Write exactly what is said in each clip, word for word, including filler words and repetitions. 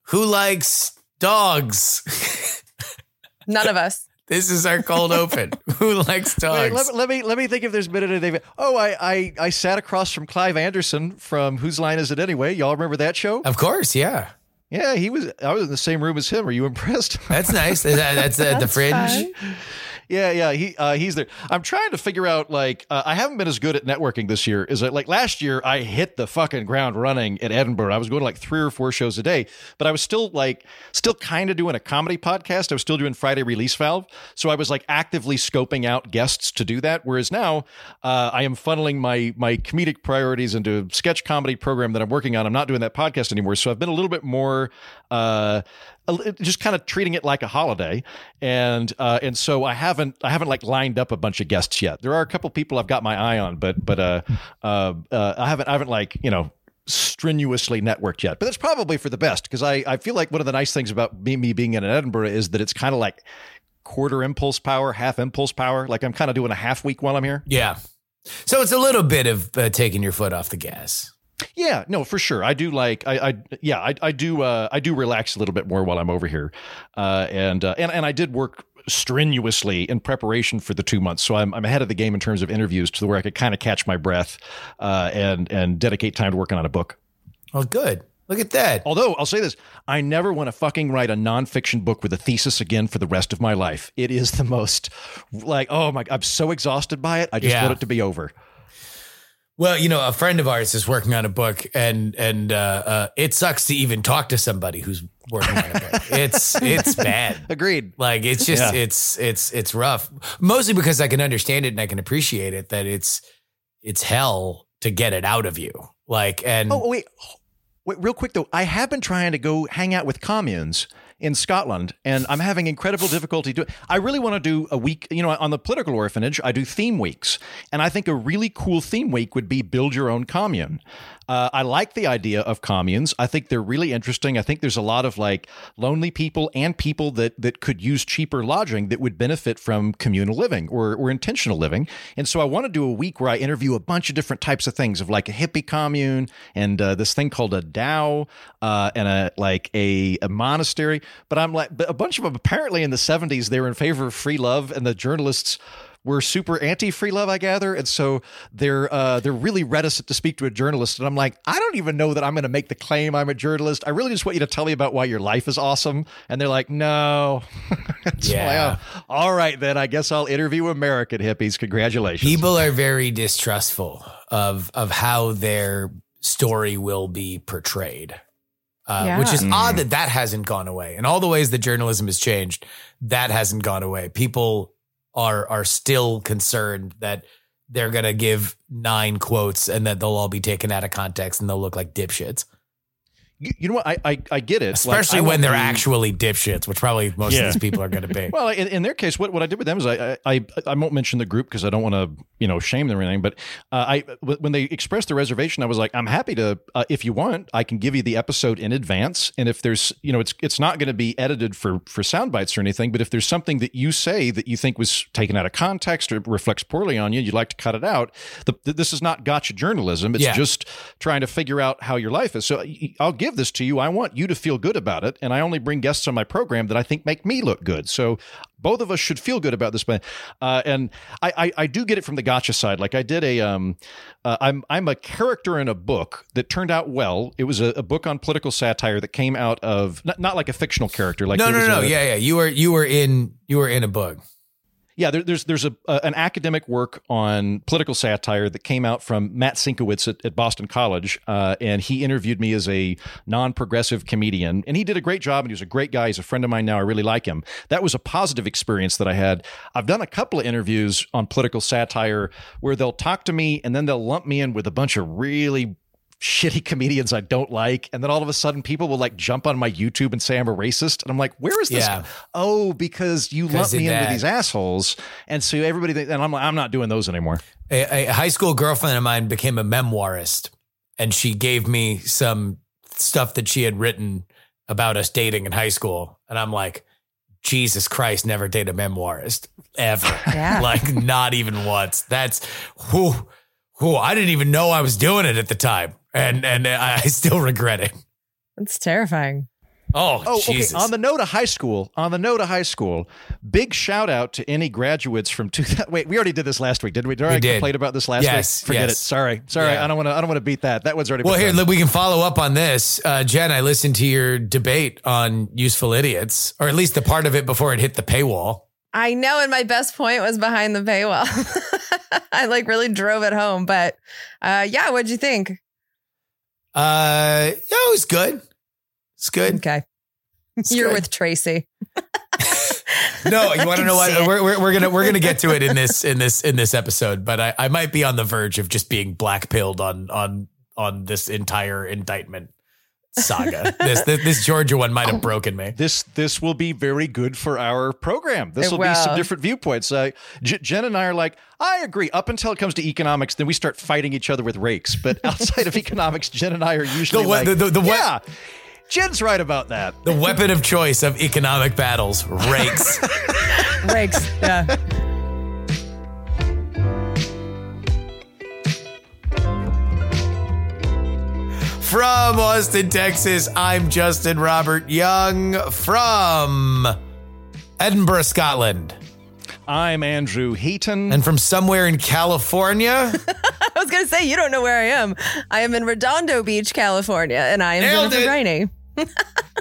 Who likes dogs? None of us. This is our cold open. Who likes dogs? Wait, let, let me let me think if there's been anything. Oh, I, I I sat across from Clive Anderson from Whose Line Is It Anyway? Y'all remember that show? Of course, yeah. Yeah, he was. I was in the same room as him. Are you impressed? That's nice. That, that's at the That's Fringe. fun. Yeah, yeah, he uh, he's there. I'm trying to figure out, like, uh, I haven't been as good at networking this year. Is it like last year I hit the fucking ground running at Edinburgh. I was going to like three or four shows a day, but I was still like, still kind of doing a comedy podcast. I was still doing Friday Release Valve. So I was like actively scoping out guests to do that. Whereas now uh, I am funneling my, my comedic priorities into a sketch comedy program that I'm working on. I'm not doing that podcast anymore. So I've been a little bit more, uh, just kind of treating it like a holiday. And, uh, and so I haven't, I haven't like lined up a bunch of guests yet. There are a couple people I've got my eye on, but, but, uh, uh, uh I haven't, I haven't like, you know, strenuously networked yet, but that's probably for the best. Cause I, I feel like one of the nice things about me, me being in Edinburgh is that it's kind of like quarter impulse power, half impulse power. Like I'm kind of doing a half week while I'm here. Yeah. So it's a little bit of uh, taking your foot off the gas. Yeah, no, for sure. I do like, I, I yeah, I, I do, uh, I do relax a little bit more while I'm over here, uh, and uh, and and I did work strenuously in preparation for the two months, so I'm I'm ahead of the game in terms of interviews, to where I could kind of catch my breath, uh, and and dedicate time to working on a book. Oh, good. Look at that. Although I'll say this, I never want to fucking write a nonfiction book with a thesis again for the rest of my life. It is the most, like, oh my, I'm so exhausted by it. I just Yeah. want it to be over. Well, you know, a friend of ours is working on a book, and and uh, uh, it sucks to even talk to somebody who's working on a book. It's it's bad. Agreed. Like it's just Yeah. it's it's it's rough. Mostly because I can understand it and I can appreciate it, that it's it's hell to get it out of you. Like and Oh, wait. Wait, real quick, though. I have been trying to go hang out with communes in Scotland, and I'm having incredible difficulty doing. I really want to do a week, you know, on the Political Orphanage, I do theme weeks, and I think a really cool theme week would be build your own commune. Uh, I like the idea of communes. I think they're really interesting. I think there's a lot of like lonely people and people that that could use cheaper lodging that would benefit from communal living or, or intentional living. And so I want to do a week where I interview a bunch of different types of things, of like a hippie commune and uh, this thing called a Dao uh, and a like a, a monastery. But I'm like, but a bunch of them apparently in the seventies, they were in favor of free love, and the journalists were super anti-free love, I gather. And so they're uh, they're really reticent to speak to a journalist. And I'm like, I don't even know that I'm going to make the claim I'm a journalist. I really just want you to tell me about why your life is awesome. And they're like, no. So Yeah. like, oh, all right, then I guess I'll interview American hippies. Congratulations. people are very distrustful of of how their story will be portrayed. Uh, Yeah. Which is Mm. odd that that hasn't gone away. In all the ways that journalism has changed, that hasn't gone away. People are are still concerned that they're going to give nine quotes and that they'll all be taken out of context and they'll look like dipshits. You, you know what? I, I, I get it. Especially Like, I when went they're through- actually dipshits, which probably most Yeah. of these people are going to be. Well, in, in their case, what, what I did with them is I I I won't mention the group because I don't want to you know shame them or anything. But uh, I when they expressed the reservation, I was like, I'm happy to uh, if you want, I can give you the episode in advance. And if there's you know it's it's not going to be edited for for sound bites or anything. But if there's something that you say that you think was taken out of context or reflects poorly on you, you'd like to cut it out. The, this is not gotcha journalism. It's Yeah. just trying to figure out how your life is. So I'll give this to you. I want you to feel good about it, and I only bring guests on my program that I think make me look good. So both of us should feel good about this. But uh, and I, I I do get it from the gotcha side. Like I did a um uh, I'm I'm a character in a book that turned out well. It was a, a book on political satire that came out of not, not like a fictional character. Like no, there no, was no. a- Yeah, yeah. You were you were in you were in a book. Yeah, there, there's there's a, a an academic work on political satire that came out from Matt Sinkowitz at, at Boston College, uh, and he interviewed me as a non-progressive comedian, and he did a great job, and he was a great guy. He's a friend of mine now. I really like him. That was a positive experience that I had. I've done a couple of interviews on political satire where they'll talk to me, and then they'll lump me in with a bunch of really shitty comedians I don't like, and then all of a sudden people will like jump on my YouTube and say I'm a racist, and I'm like, where is this? Yeah. Oh, because you lump Because me of in with that. these assholes, and so everybody thinks, and I'm like, I'm not doing those anymore. A, a high school girlfriend of mine became a memoirist, and she gave me some stuff that she had written about us dating in high school. And I'm like, Jesus Christ, never date a memoirist ever. Yeah. Like not even once. That's who, who I didn't even know I was doing it at the time. And, and I still regret it. It's terrifying. Oh, Oh, Jesus. okay. On the note of high school, on the note of high school, big shout out to any graduates from two thousand. Wait, we already did this last week, didn't we? Did we I did. complain about this last yes, week? Forget yes. it. Sorry, sorry. Yeah. I don't want to. I don't want to beat that. That one's already. Well, been here, done. we can follow up on this. Uh, Jen, I listened to your debate on Useful Idiots, or at least the part of it before it hit the paywall. I know, and my best point was behind the paywall. I like really drove it home, but uh, yeah, what'd you think? Uh, yeah, it was good. It's good. Okay, It's you're good. with Tracy. No, you want to know I can see what? it. We're, we're, we're gonna we're gonna get to it in this in this in this episode, but I, I might be on the verge of just being black-pilled on on on this entire indictment saga. this, this this Georgia one might have broken me. This this will be very good for our program. This It will be some will. different viewpoints. Uh, J- Jen and I are like, I agree. Up until it comes to economics, then we start fighting each other with rakes. But outside of economics, Jen and I are usually The we- like, the- the- the we- yeah, Jen's right about that. The weapon of choice of economic battles: rakes. Rakes, yeah. From Austin, Texas, I'm Justin Robert Young. From Edinburgh, Scotland, I'm Andrew Heaton. and from somewhere in California. I was gonna say you don't know where I am. I am in Redondo Beach, California, and I am Nailed Jennifer it. Griney.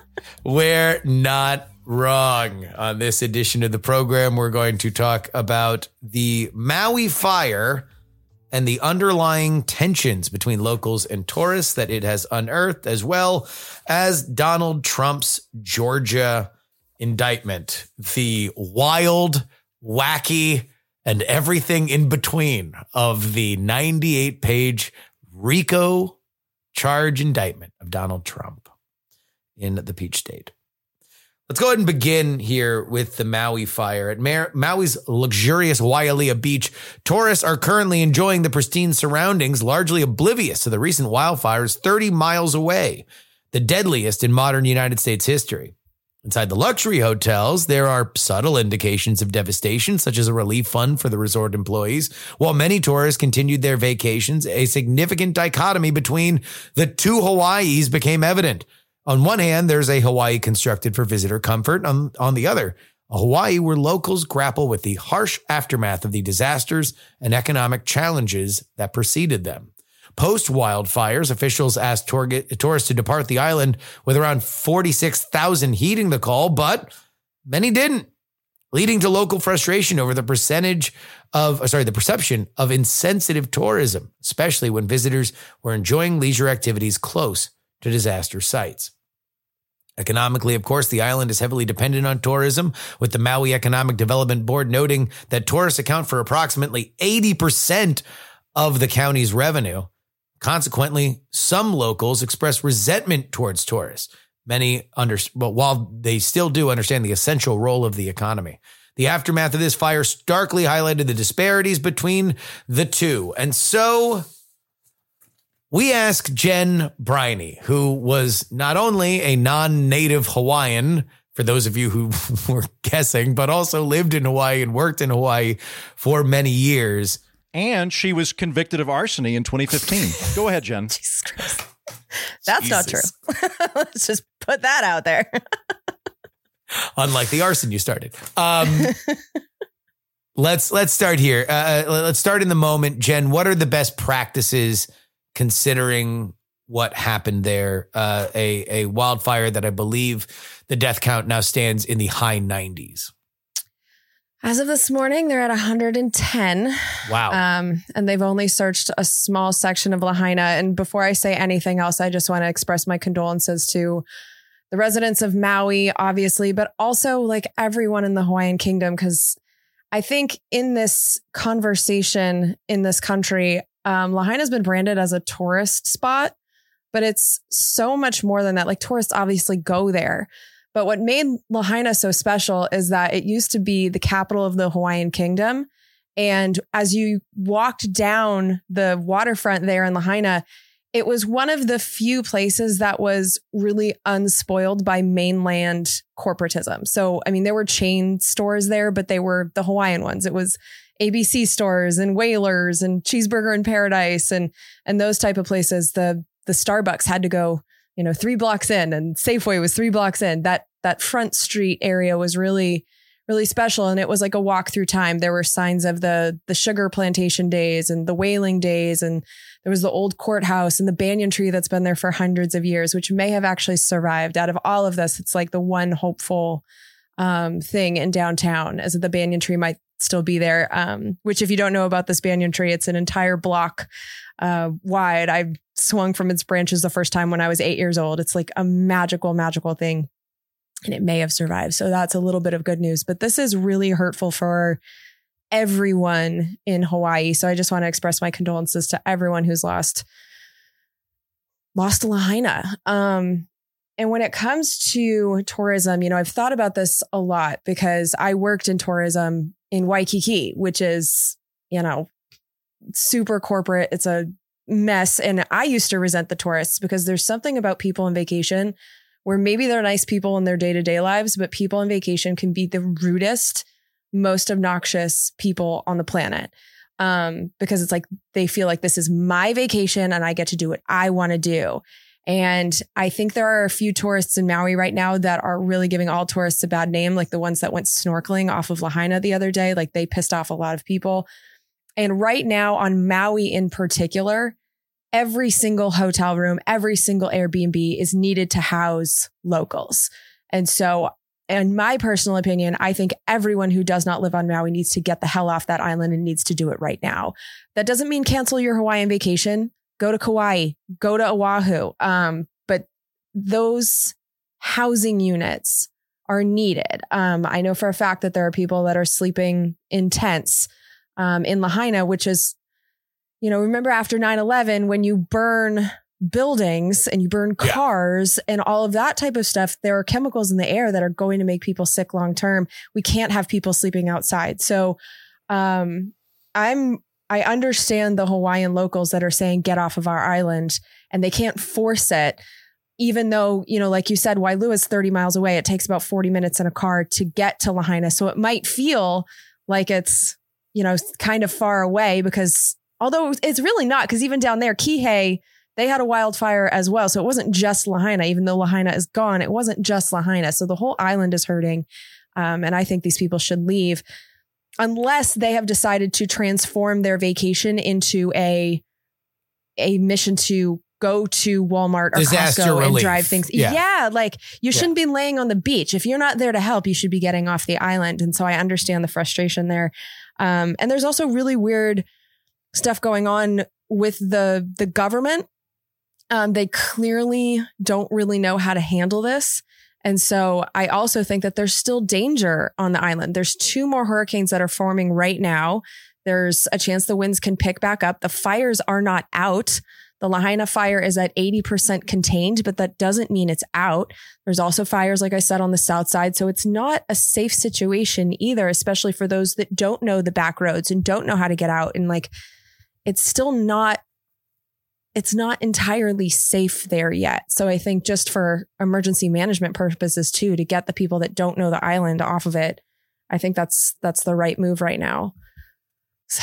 We're not wrong. On this edition of the program, we're going to talk about the Maui fire and the underlying tensions between locals and tourists that it has unearthed, as well as Donald Trump's Georgia indictment, the wild, wacky, and everything in between of the ninety-eight page RICO charge indictment of Donald Trump in the Peach State. Let's go ahead and begin here with the Maui fire. At Mar- Maui's luxurious Wailea Beach, tourists are currently enjoying the pristine surroundings, largely oblivious to the recent wildfires thirty miles away, the deadliest in modern United States history. Inside the luxury hotels, there are subtle indications of devastation, such as a relief fund for the resort employees. While many tourists continued their vacations, a significant dichotomy between the two Hawaiis became evident. On one hand, there's a Hawaii constructed for visitor comfort. On, on the other, a Hawaii where locals grapple with the harsh aftermath of the disasters and economic challenges that preceded them. Post-wildfires, officials asked tour- tourists to depart the island with around forty-six thousand heeding the call, but many didn't, leading to local frustration over the percentage of, sorry, the perception of insensitive tourism, especially when visitors were enjoying leisure activities close to disaster sites. Economically, of course, the island is heavily dependent on tourism, with the Maui Economic Development Board noting that tourists account for approximately eighty percent of the county's revenue. Consequently, some locals express resentment towards tourists. Many under, but while they still do understand the essential role of the economy. The aftermath of this fire starkly highlighted the disparities between the two. And so we asked Jen Briney, who was not only a non-native Hawaiian, for those of you who were guessing, but also lived in Hawaii and worked in Hawaii for many years. And she was convicted of arson in twenty fifteen. Go ahead, Jen. Jesus Christ. That's Jesus. not true. Let's just put that out there. Unlike the arson you started. Um, let's let's start here. Uh, let's start in the moment. Jen, what are the best practices considering what happened there? Uh, a, a wildfire that I believe the death count now stands in the high nineties. As of this morning, they're at one hundred ten. Wow. Um, and they've only searched a small section of Lahaina. And before I say anything else, I just want to express my condolences to the residents of Maui, obviously, but also like everyone in the Hawaiian Kingdom, because I think in this conversation in this country, um, Lahaina has been branded as a tourist spot, but it's so much more than that. Like tourists obviously go there. But what made Lahaina so special is that it used to be the capital of the Hawaiian Kingdom. And as you walked down the waterfront there in Lahaina, it was one of the few places that was really unspoiled by mainland corporatism. So, I mean, there were chain stores there, but they were the Hawaiian ones. It was A B C stores and Whalers and Cheeseburger in Paradise and and those type of places. The the Starbucks had to go, you know, three blocks in, and Safeway was three blocks in. That that Front Street area was really, really special. And it was like a walk through time. There were signs of the the sugar plantation days and the whaling days. And there was the old courthouse and the banyan tree that's been there for hundreds of years, which may have actually survived. Out of all of this, it's like the one hopeful um, thing in downtown, as the banyan tree might still be there. Um, which, if you don't know about this banyan tree, it's an entire block uh, wide. I swung from its branches the first time when I was eight years old. It's like a magical, magical thing. And it may have survived. So that's a little bit of good news. But this is really hurtful for everyone in Hawaii. So I just want to express my condolences to everyone who's lost lost Lahaina. Um, and when it comes to tourism, you know, I've thought about this a lot because I worked in tourism in Waikiki, which is, you know, super corporate. It's a mess. And I used to resent the tourists because there's something about people on vacation where maybe they're nice people in their day-to-day lives, but people on vacation can be the rudest, most obnoxious people on the planet. Um, because it's like they feel like this is my vacation and I get to do what I want to do. And I think there are a few tourists in Maui right now that are really giving all tourists a bad name, like the ones that went snorkeling off of Lahaina the other day. Like they pissed off a lot of people. And right now on Maui in particular, every single hotel room, every single Airbnb is needed to house locals. And so, in my personal opinion, I think everyone who does not live on Maui needs to get the hell off that island and needs to do it right now. That doesn't mean cancel your Hawaiian vacation. Go to Kauai, go to Oahu. Um, but those housing units are needed. Um, I know for a fact that there are people that are sleeping in tents um, in Lahaina, which is, you know, remember after nine eleven, when you burn buildings and you burn cars yeah. and all of that type of stuff, there are chemicals in the air that are going to make people sick long term. We can't have people sleeping outside. So um, I'm I understand the Hawaiian locals that are saying get off of our island, and they can't force it, even though, you know, like you said, Waialua is thirty miles away. It takes about forty minutes in a car to get to Lahaina. So it might feel like it's, you know, kind of far away, because although it's really not, because even down there, Kihei, they had a wildfire as well. So it wasn't just Lahaina. Even though Lahaina is gone, it wasn't just Lahaina. So the whole island is hurting. Um, and I think these people should leave unless they have decided to transform their vacation into a, a mission to go to Walmart or Disaster Costco relief. and drive things. Yeah. yeah like you shouldn't yeah. be laying on the beach. If you're not there to help, you should be getting off the island. And so I understand the frustration there. Um, and there's also really weird stuff going on with the the government. Um, they clearly don't really know how to handle this. And so I also think that there's still danger on the island. There's two more hurricanes that are forming right now. There's a chance the winds can pick back up. The fires are not out. The Lahaina fire is at eighty percent contained, but that doesn't mean it's out. There's also fires, like I said, on the south side. So it's not a safe situation either, especially for those that don't know the back roads and don't know how to get out. And like, it's still not, it's not entirely safe there yet. So I think just for emergency management purposes too, to get the people that don't know the island off of it, I think that's, that's the right move right now. So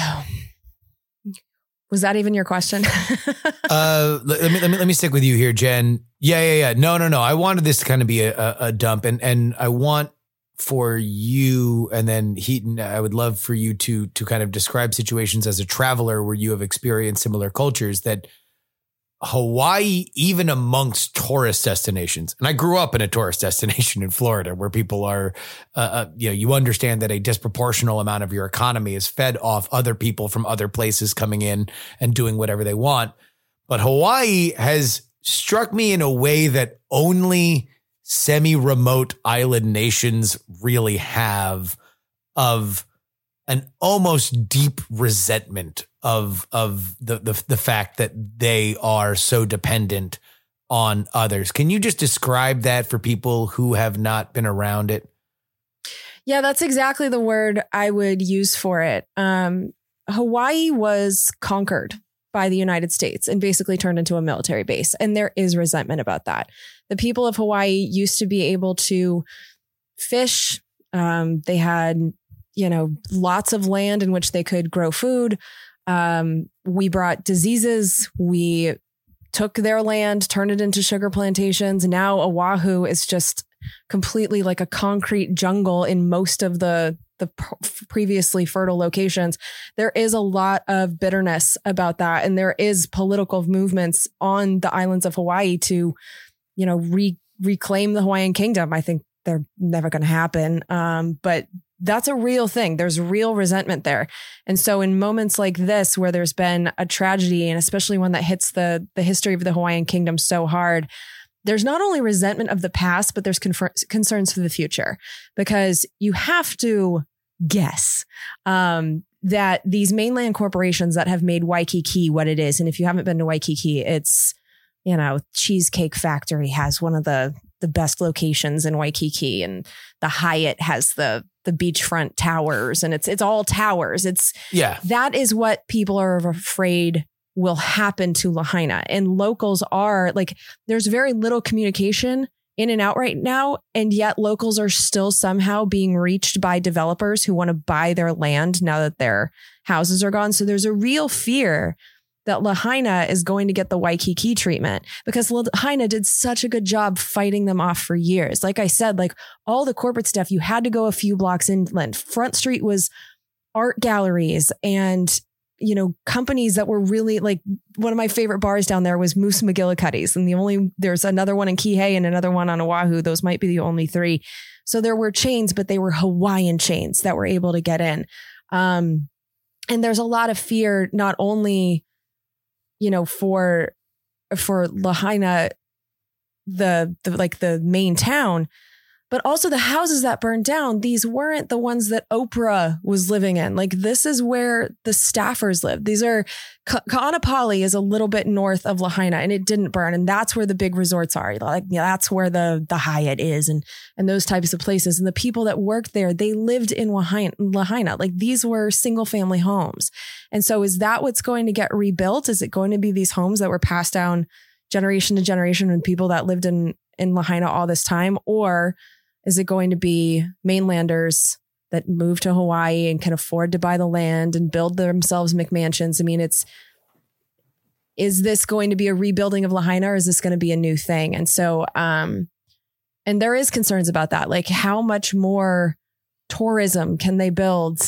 was that even your question? uh, let me, let me, let me stick with you here, Jen. Yeah, yeah, yeah. No, no, no. I wanted this to kind of be a, a dump, and, and I want for you, and then Heaton, I would love for you to, to kind of describe situations as a traveler where you have experienced similar cultures, that Hawaii, even amongst tourist destinations, and I grew up in a tourist destination in Florida where people are, uh, uh, you know, you understand that a disproportional amount of your economy is fed off other people from other places coming in and doing whatever they want. But Hawaii has struck me in a way that only semi-remote island nations really have, of an almost deep resentment of of the, the the fact that they are so dependent on others. Can you just describe that for people who have not been around it? Yeah, that's exactly the word I would use for it. Um, Hawaii was conquered by the United States and basically turned into a military base. And there is resentment about that. The people of Hawaii used to be able to fish. Um, they had, you know, lots of land in which they could grow food. Um, we brought diseases. We took their land, turned it into sugar plantations. Now Oahu is just completely like a concrete jungle in most of the the previously fertile locations. There is a lot of bitterness about that. And there is political movements on the islands of Hawaii to, you know, re- reclaim the Hawaiian kingdom. I think they're never going to happen. Um, but that's a real thing. There's real resentment there. And so in moments like this, where there's been a tragedy, and especially one that hits the, the history of the Hawaiian kingdom so hard, there's not only resentment of the past, but there's confer- concerns for the future, because you have to guess um, that these mainland corporations that have made Waikiki what it is. And if you haven't been to Waikiki, it's, you know, Cheesecake Factory has one of the, the best locations in Waikiki, and the Hyatt has the, the beachfront towers, and it's, it's all towers. It's, yeah, that is what people are afraid will happen to Lahaina. And locals are like, there's very little communication in and out right now. And yet locals are still somehow being reached by developers who want to buy their land now that their houses are gone. So there's a real fear that Lahaina is going to get the Waikiki treatment, because Lahaina did such a good job fighting them off for years. Like I said, like all the corporate stuff, you had to go a few blocks inland. Front Street was art galleries and, you know, companies that were really like, one of my favorite bars down there was Moose McGillicuddy's. And the only, there's another one in Kihei and another one on Oahu. Those might be the only three. So there were chains, but they were Hawaiian chains that were able to get in. Um, and there's a lot of fear, not only, you know, for, for Lahaina, the, the, like the main town, but also the houses that burned down. These weren't the ones that Oprah was living in. Like, this is where the staffers live. These are, Ka- Ka'anapali is a little bit north of Lahaina, and it didn't burn. And that's where the big resorts are. Like, yeah, that's where the, the Hyatt is, and, and those types of places. And the people that worked there, they lived in Lahaina. Lahaina. Like, these were single family homes. And so is that what's going to get rebuilt? Is it going to be these homes that were passed down generation to generation with people that lived in, in Lahaina all this time? Or is it going to be mainlanders that move to Hawaii and can afford to buy the land and build themselves McMansions? I mean, it's, is this going to be a rebuilding of Lahaina, or is this going to be a new thing? And so, um, and there is concerns about that. Like, how much more tourism can they build?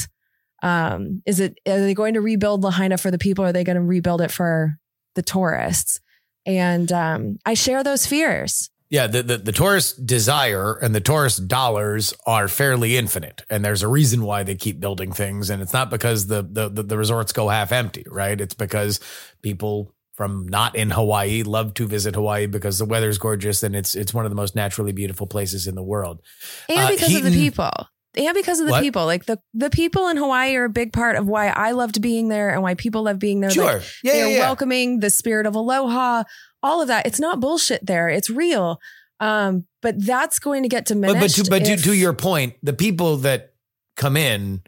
Um, is it, are they going to rebuild Lahaina for the people? Or are they going to rebuild it for the tourists? And um, I share those fears. Yeah, the, the the tourist desire and the tourist dollars are fairly infinite, and there's a reason why they keep building things. And it's not because the the the, the resorts go half empty, right? It's because people from not in Hawaii love to visit Hawaii because the weather's gorgeous and it's it's one of the most naturally beautiful places in the world. And uh, because Heaton, of the people. And because of the what? people, like the, the people in Hawaii are a big part of why I loved being there and why people love being there. Sure. Like, yeah, they're yeah, yeah. welcoming, the spirit of aloha, all of that. It's not bullshit there. It's real. Um, but that's going to get diminished. But, but, to, but to, if, to your point, the people that come in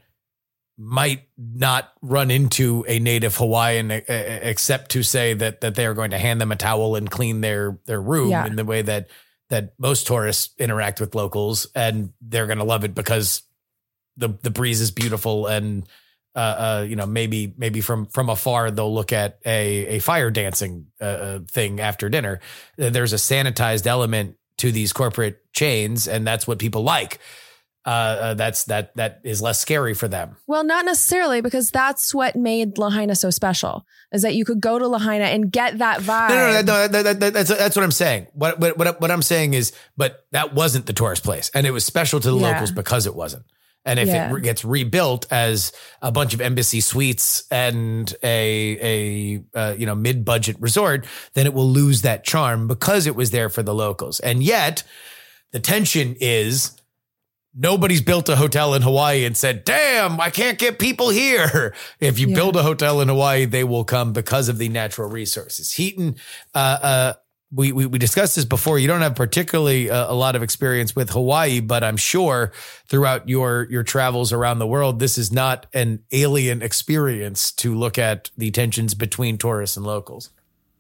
might not run into a native Hawaiian uh, except to say that that they are going to hand them a towel and clean their their room Yeah. in the way that that most tourists interact with locals, and they're going to love it because the the breeze is beautiful, and uh, uh you know maybe maybe from from afar they'll look at a a fire dancing uh, thing after dinner. There's a sanitized element to these corporate chains, and that's what people like. Uh, uh, that's that that is less scary for them. Well, not necessarily, because that's what made Lahaina so special, is that you could go to Lahaina and get that vibe. No, no, no, no that, that, that, that's that's what I'm saying. What what what what I'm saying is, but that wasn't the tourist place, and it was special to the Yeah. locals because it wasn't. And if Yeah. it re- gets rebuilt as a bunch of embassy suites and a a uh, you know mid-budget resort, then it will lose that charm because it was there for the locals. And yet, the tension is, nobody's built a hotel in Hawaii and said, damn, I can't get people here. If you Yeah. build a hotel in Hawaii, they will come because of the natural resources. Heaton, uh, uh, we, we we discussed this before. You don't have particularly uh, a lot of experience with Hawaii, but I'm sure throughout your your travels around the world, this is not an alien experience to look at the tensions between tourists and locals.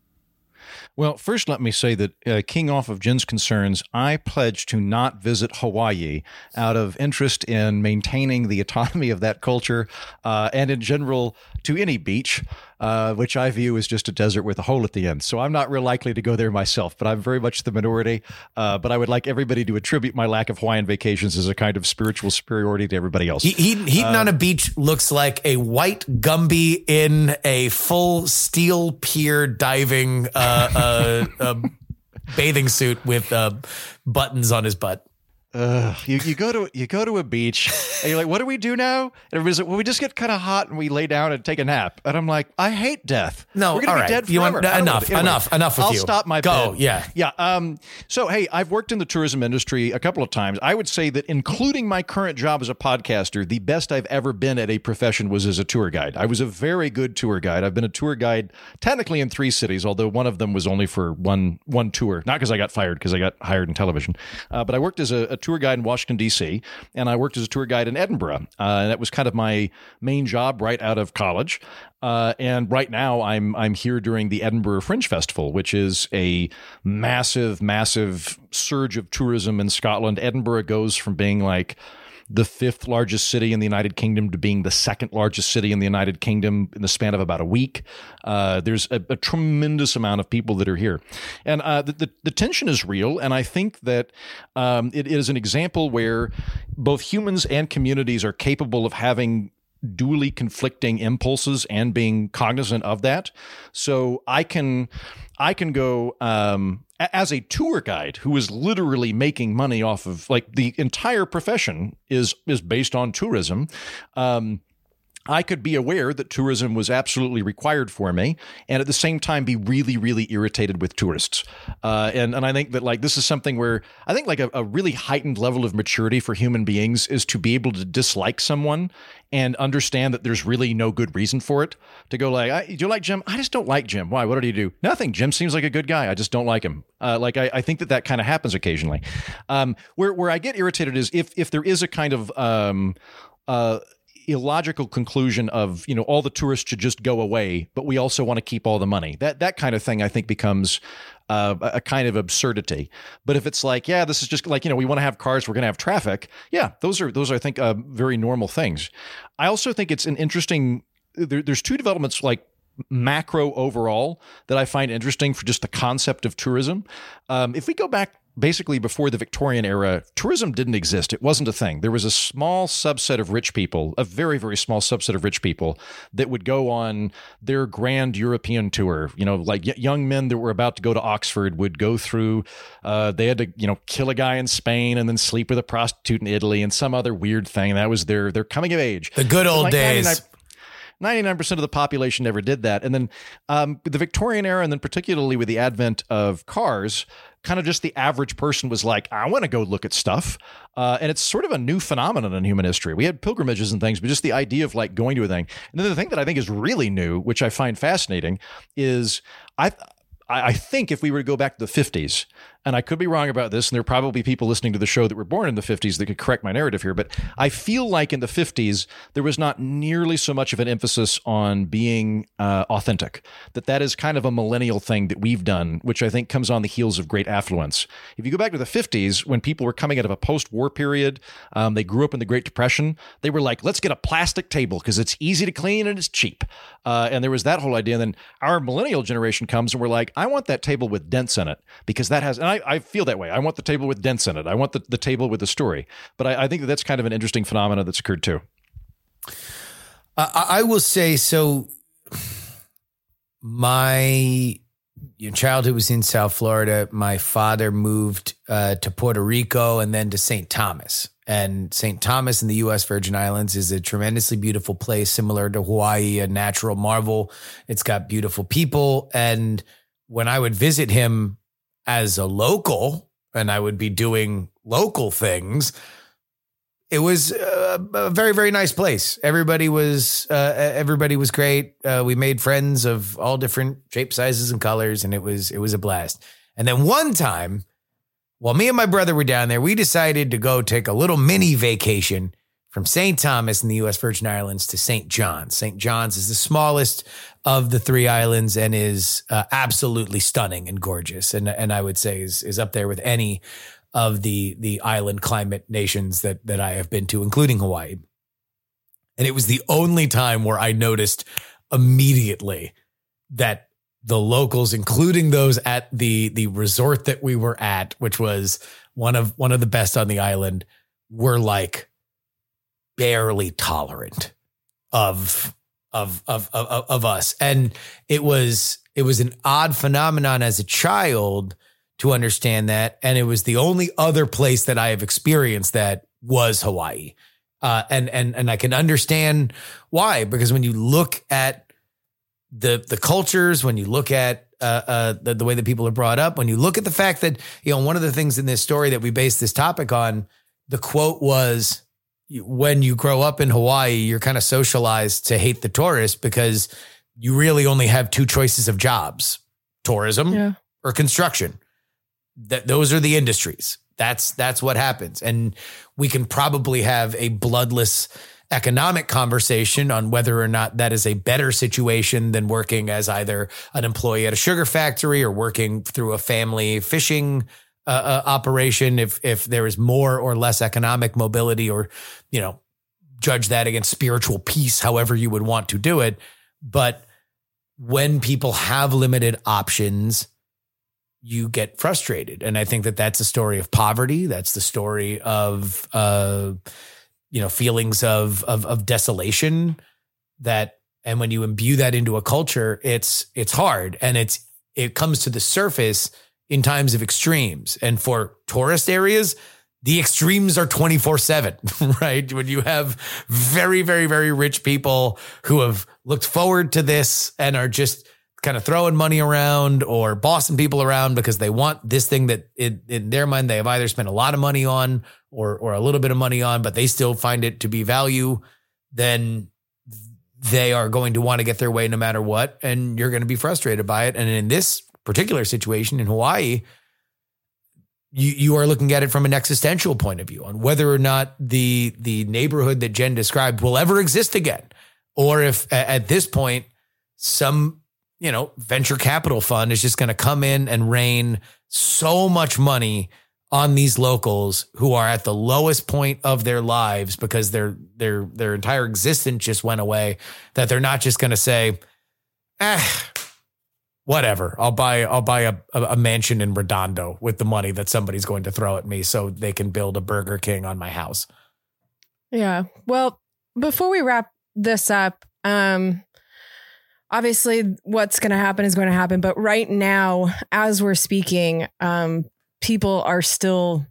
Well, first, let me say that uh, keying off of Jen's concerns, I pledge to not visit Hawaii out of interest in maintaining the autonomy of that culture uh, and in general to any beach. uh, which I view as just a desert with a hole at the end. So I'm not real likely to go there myself, but I'm very much the minority. Uh, but I would like everybody to attribute my lack of Hawaiian vacations as a kind of spiritual superiority to everybody else. He, he, Heaton uh, on a beach looks like a white Gumby in a full steel pier diving uh, uh, uh, bathing suit with uh, buttons on his butt. Uh, you, you go to you go to a beach and you're like, what do we do now? And everybody's like, well, we just get kind of hot and we lay down and take a nap. And I'm like, I hate death. No, we're gonna all be right. dead You forever. want, enough, anyway, enough, enough with I'll you. stop my go. bit. Yeah, yeah. Um. So hey, I've worked in the tourism industry a couple of times. I would say that, including my current job as a podcaster, the best I've ever been at a profession was as a tour guide. I was a very good tour guide. I've been a tour guide technically in three cities, although one of them was only for one one tour. Not because I got fired, because I got hired in television. Uh, but I worked as a, a tour guide in Washington, D C, and I worked as a tour guide in Edinburgh. Uh, and that was kind of my main job right out of college. Uh, and right now I'm I'm here during the Edinburgh Fringe Festival, which is a massive, massive surge of tourism in Scotland. Edinburgh goes from being like the fifth largest city in the United Kingdom to being the second largest city in the United Kingdom in the span of about a week. Uh, there's a, a tremendous amount of people that are here. And uh, the, the, the tension is real. And I think that um, it is an example where both humans and communities are capable of having dually conflicting impulses and being cognizant of that. So I can, I can go, um, as a tour guide who is literally making money off of, like, the entire profession is, is based on tourism. Um, I could be aware that tourism was absolutely required for me, and at the same time be really, really irritated with tourists. Uh, and, and I think that, like, this is something where I think like a, a really heightened level of maturity for human beings is to be able to dislike someone and understand that there's really no good reason for it. To go like, I, do you like Jim? I just don't like Jim. Why? What did he do? Nothing. Jim seems like a good guy. I just don't like him. Uh, like, I, I think that that kind of happens occasionally. Um, where, where I get irritated is if, if there is a kind of, um, uh, illogical conclusion of, you know, all the tourists should just go away, but we also want to keep all the money. That that kind of thing, I think, becomes uh, a kind of absurdity. But if it's like, yeah, this is just like, you know, we want to have cars, we're going to have traffic. Yeah, those are those are, I think, uh, very normal things. I also think it's an interesting. There, there's two developments, like macro overall, that I find interesting for just the concept of tourism. Um, if we go back basically before the Victorian era, tourism didn't exist. It wasn't a thing. There was a small subset of rich people, a very, very small subset of rich people that would go on their grand European tour. You know, like y- young men that were about to go to Oxford would go through, uh, they had to, you know, kill a guy in Spain and then sleep with a prostitute in Italy and some other weird thing. That was their, their coming of age. The good old like days. ninety-nine percent of the population never did that. And then um, the Victorian era, and then particularly with the advent of cars, kind of just the average person was like, I want to go look at stuff. Uh, and it's sort of a new phenomenon in human history. We had pilgrimages and things, but just the idea of like going to a thing. And then the thing that I think is really new, which I find fascinating, is I I think if we were to go back to the fifties, and I could be wrong about this, and there are probably people listening to the show that were born in the fifties that could correct my narrative here, but I feel like in the fifties, there was not nearly so much of an emphasis on being uh, authentic, that that is kind of a millennial thing that we've done, which I think comes on the heels of great affluence. If you go back to the fifties, when people were coming out of a post-war period, um, they grew up in the Great Depression, they were like, let's get a plastic table because it's easy to clean and it's cheap. Uh, and there was that whole idea. And then our millennial generation comes and we're like, I want that table with dents in it because that has, and I, I feel that way. I want the table with dents in it. I want the, the table with the story. But I, I think that that's kind of an interesting phenomenon that's occurred too. Uh, I will say, so my you know, childhood was in South Florida. My father moved uh, to Puerto Rico and then to Saint Thomas. And Saint Thomas in the U S Virgin Islands is a tremendously beautiful place, similar to Hawaii, a natural marvel. It's got beautiful people. And when I would visit him as a local and I would be doing local things, it was a, a very, very nice place. Everybody was, uh, everybody was great. Uh, we made friends of all different shapes, sizes, and colors, and it was, it was a blast. And then one time, while me and my brother were down there, we decided to go take a little mini vacation from Saint Thomas in the U S Virgin Islands to Saint John's. Saint John's is the smallest of the three islands and is uh, absolutely stunning and gorgeous. And and I would say is is up there with any of the the island climate nations that that I have been to, including Hawaii. And it was the only time where I noticed immediately that the locals, including those at the the resort that we were at, which was one of one of the best on the island, were like barely tolerant of of of of, of us. And it was it was an odd phenomenon as a child to understand that. And it was the only other place that I have experienced that was Hawaii. Uh, and and and I can understand why, because when you look at the the cultures, when you look at uh, uh, the, the way that people are brought up, when you look at the fact that, you know, one of the things in this story that we based this topic on, the quote was, when you grow up in Hawaii, you're kind of socialized to hate the tourists because you really only have two choices of jobs, tourism yeah. or construction. That those are the industries. That's that's what happens. And we can probably have a bloodless economic conversation on whether or not that is a better situation than working as either an employee at a sugar factory or working through a family fishing uh, uh, operation. If if there is more or less economic mobility, or, you know, judge that against spiritual peace, however you would want to do it. But when people have limited options, you get frustrated. And I think that that's a story of poverty. That's the story of, uh, you know, feelings of, of, of desolation that, and when you imbue that into a culture, it's, it's hard. And it's, it comes to the surface in times of extremes. And for tourist areas, the extremes are twenty-four seven, right? When you have very, very, very rich people who have looked forward to this and are just kind of throwing money around or bossing people around because they want this thing that in, in their mind, they have either spent a lot of money on or, or a little bit of money on, but they still find it to be value, then they are going to want to get their way no matter what. And you're going to be frustrated by it. And in this particular situation in Hawaii, you, you are looking at it from an existential point of view on whether or not the, the neighborhood that Jen described will ever exist again. Or if at this point, some, you know, venture capital fund is just going to come in and rain so much money on these locals who are at the lowest point of their lives because their their their entire existence just went away, that they're not just going to say, eh, whatever, I'll buy I'll buy a, a mansion in Redondo with the money that somebody's going to throw at me so they can build a Burger King on my house. Yeah. Well, before we wrap this up, um, obviously what's going to happen is going to happen. But right now, as we're speaking, um, people are still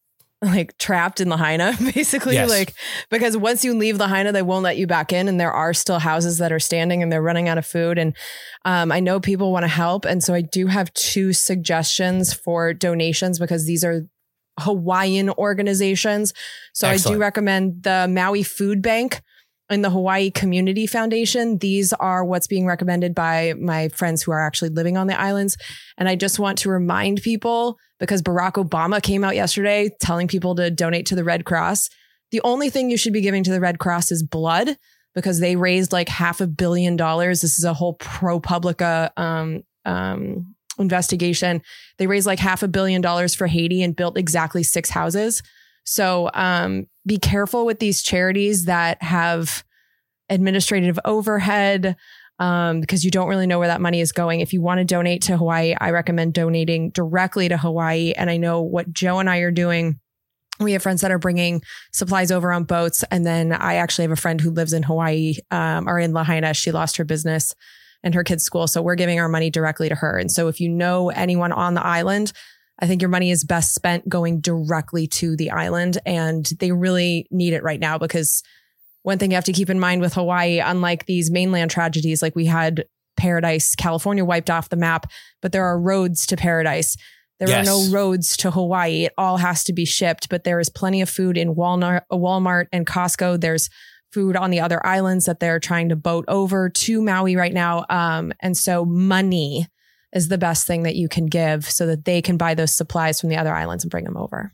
like trapped in Lahaina, basically. Yes. Like, because once you leave Lahaina, they won't let you back in. And there are still houses that are standing and they're running out of food. And um, I know people want to help. And so I do have two suggestions for donations because these are Hawaiian organizations. So Excellent. I do recommend the Maui Food Bank and the Hawaii Community Foundation. These are what's being recommended by my friends who are actually living on the islands. And I just want to remind people, because Barack Obama came out yesterday telling people to donate to the Red Cross. The only thing you should be giving to the Red Cross is blood, because they raised like half a billion dollars. This is a whole ProPublica um, um, investigation. They raised like half a billion dollars for Haiti and built exactly six houses. So um, be careful with these charities that have administrative overhead um, because you don't really know where that money is going. If you want to donate to Hawaii, I recommend donating directly to Hawaii. And I know what Joe and I are doing. We have friends that are bringing supplies over on boats. And then I actually have a friend who lives in Hawaii um, or in Lahaina. She lost her business and her kids' school. So we're giving our money directly to her. And so if you know anyone on the island, I think your money is best spent going directly to the island, and they really need it right now, because one thing you have to keep in mind with Hawaii, unlike these mainland tragedies, like we had Paradise, California wiped off the map, but there are roads to Paradise. There yes. are no roads to Hawaii. It all has to be shipped, but there is plenty of food in Walmart, Walmart and Costco. There's food on the other islands that they're trying to boat over to Maui right now. Um, and so money is the best thing that you can give so that they can buy those supplies from the other islands and bring them over.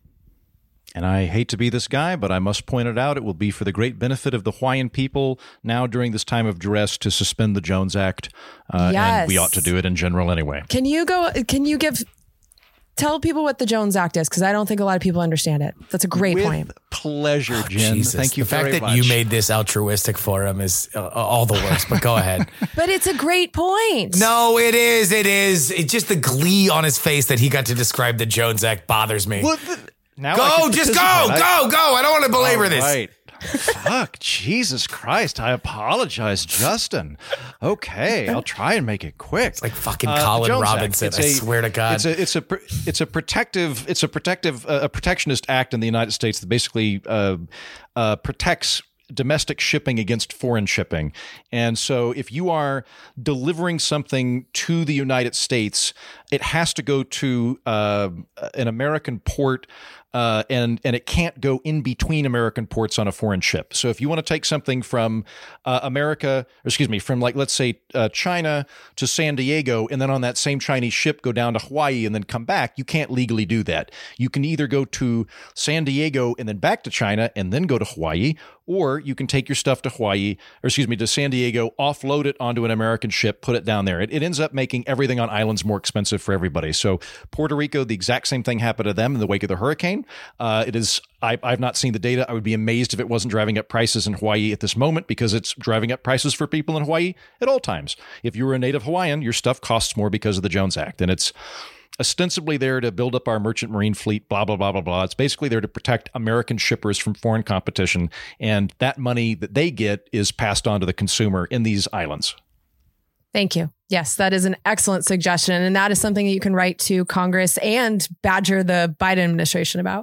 And I hate to be this guy, but I must point it out. It will be for the great benefit of the Hawaiian people now during this time of duress to suspend the Jones Act. Uh, yes. And we ought to do it in general anyway. Can you go, can you give Tell people what the Jones Act is, because I don't think a lot of people understand it. That's a great With point. Pleasure, Jen. Oh, Jesus. Thank you the fact very that much. you made this altruistic for him is uh, all the worst, but go ahead. But it's a great point. No, it is. It is. It's just the glee on his face that he got to describe the Jones Act bothers me. Well, th- now I go, can just go, participate. I- go, go. I don't want to belabor All this. right. Fuck, Jesus Christ. I apologize, Justin. Okay, I'll try and make it quick. It's like fucking Uh, the Colin Jones Act, Robinson, it's I a- swear to God. It's a it's a pr- it's a protective it's a protective uh, a protectionist act in the United States that basically uh, uh, protects domestic shipping against foreign shipping. And so if you are delivering something to the United States, it has to go to uh, an American port, uh, and and it can't go in between American ports on a foreign ship. So if you want to take something from uh, America, or excuse me, from like, let's say uh, China to San Diego, and then on that same Chinese ship go down to Hawaii and then come back, you can't legally do that. You can either go to San Diego and then back to China and then go to Hawaii, or you can take your stuff to Hawaii, or excuse me, to San Diego, offload it onto an American ship, put it down there. It, it ends up making everything on islands more expensive for everybody. So Puerto Rico, the exact same thing happened to them in the wake of the hurricane. Uh, it is, I, I've not seen the data. I would be amazed if it wasn't driving up prices in Hawaii at this moment, because it's driving up prices for people in Hawaii at all times. If you were a native Hawaiian, your stuff costs more because of the Jones Act. And it's ostensibly there to build up our merchant marine fleet, blah, blah, blah, blah, blah. It's basically there to protect American shippers from foreign competition. And that money that they get is passed on to the consumer in these islands. Thank you. Yes, that is an excellent suggestion. And that is something that you can write to Congress and badger the Biden administration about.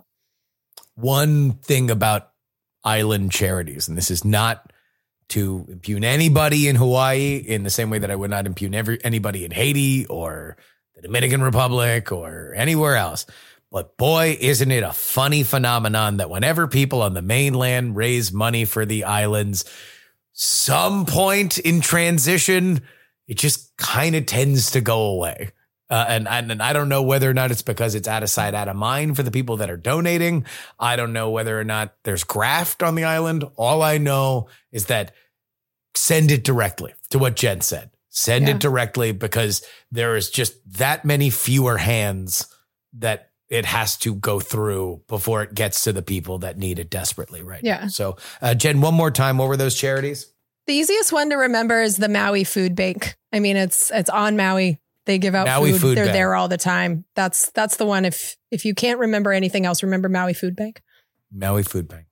One thing about island charities, and this is not to impugn anybody in Hawaii in the same way that I would not impugn every, anybody in Haiti or the Dominican Republic or anywhere else. But boy, isn't it a funny phenomenon that whenever people on the mainland raise money for the islands, some point in transition, it just kind of tends to go away. Uh, and, and and I don't know whether or not it's because it's out of sight, out of mind for the people that are donating. I don't know whether or not there's graft on the island. All I know is that send it directly to what Jen said. Send Yeah. it directly, because there is just that many fewer hands that it has to go through before it gets to the people that need it desperately right Yeah. now. So, uh, Jen, one more time, what were those charities? The easiest one to remember is the Maui Food Bank. I mean, it's it's on Maui. They give out Maui food. Food They're Bank. there all the time. That's that's the one. If if you can't remember anything else, remember Maui Food Bank. Maui Food Bank.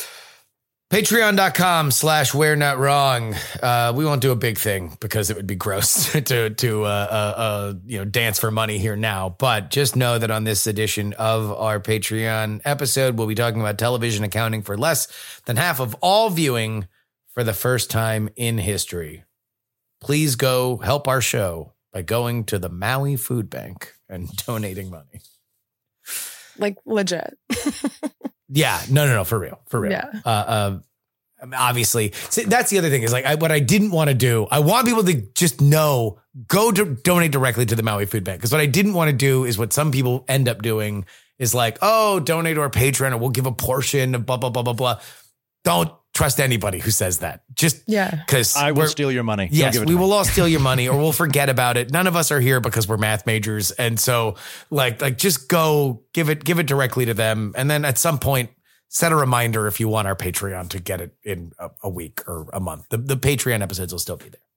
Patreon.com slash we're not wrong. Uh, we won't do a big thing because it would be gross to, to, uh, uh, uh, you know, dance for money here now. But just know that on this edition of our Patreon episode, we'll be talking about television accounting for less than half of all viewing for the first time in history. Please go help our show by going to the Maui Food Bank and donating money. Like legit. Yeah, no, no, no, for real, for real. Yeah. Uh, uh, obviously, see, that's the other thing is like I, what I didn't want to do. I want people to just know, go to donate directly to the Maui Food Bank. Because what I didn't want to do is what some people end up doing is like, oh, donate to our Patreon or we'll give a portion of blah, blah, blah, blah, blah. Don't trust anybody who says that. Just Yeah. because I will steal your money. Don't Yes, give it we to me. will all steal your money or we'll forget about it. None of us are here because we're math majors. And so like, like just go give it, give it directly to them. And then at some point, set a reminder if you want our Patreon to get it in a, a week or a month. The, the Patreon episodes will still be there.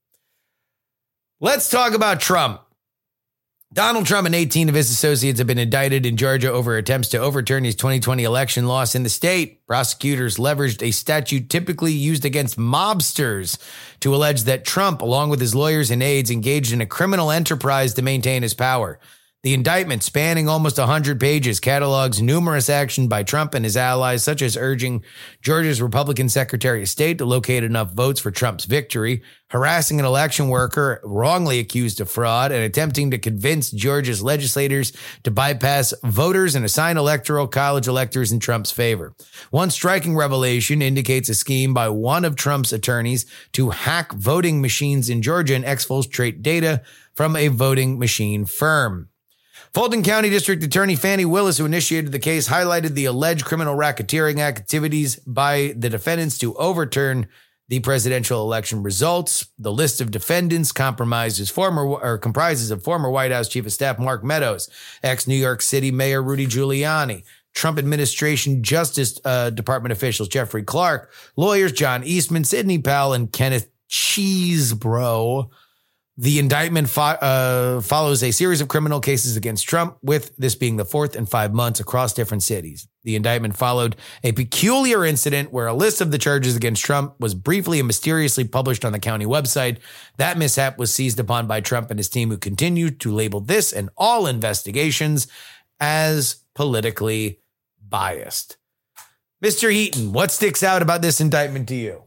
Let's talk about Trump. Donald Trump and eighteen of his associates have been indicted in Georgia over attempts to overturn his twenty twenty election loss in the state. Prosecutors leveraged a statute typically used against mobsters to allege that Trump, along with his lawyers and aides, engaged in a criminal enterprise to maintain his power. The indictment, spanning almost one hundred pages, catalogs numerous actions by Trump and his allies, such as urging Georgia's Republican Secretary of State to locate enough votes for Trump's victory, harassing an election worker wrongly accused of fraud, and attempting to convince Georgia's legislators to bypass voters and assign electoral college electors in Trump's favor. One striking revelation indicates a scheme by one of Trump's attorneys to hack voting machines in Georgia and exfiltrate data from a voting machine firm. Fulton County District Attorney Fannie Willis, who initiated the case, highlighted the alleged criminal racketeering activities by the defendants to overturn the presidential election results. The list of defendants compromises former or comprises of former White House Chief of Staff Mark Meadows, ex-New York City Mayor Rudy Giuliani, Trump administration Justice uh, Department officials Jeffrey Clark, lawyers John Eastman, Sidney Powell, and Kenneth Cheesebro. The indictment fo- uh, follows a series of criminal cases against Trump, with this being the fourth in five months across different cities. The indictment followed a peculiar incident where a list of the charges against Trump was briefly and mysteriously published on the county website. That mishap was seized upon by Trump and his team, who continued to label this and all investigations as politically biased. Mister Heaton, what sticks out about this indictment to you?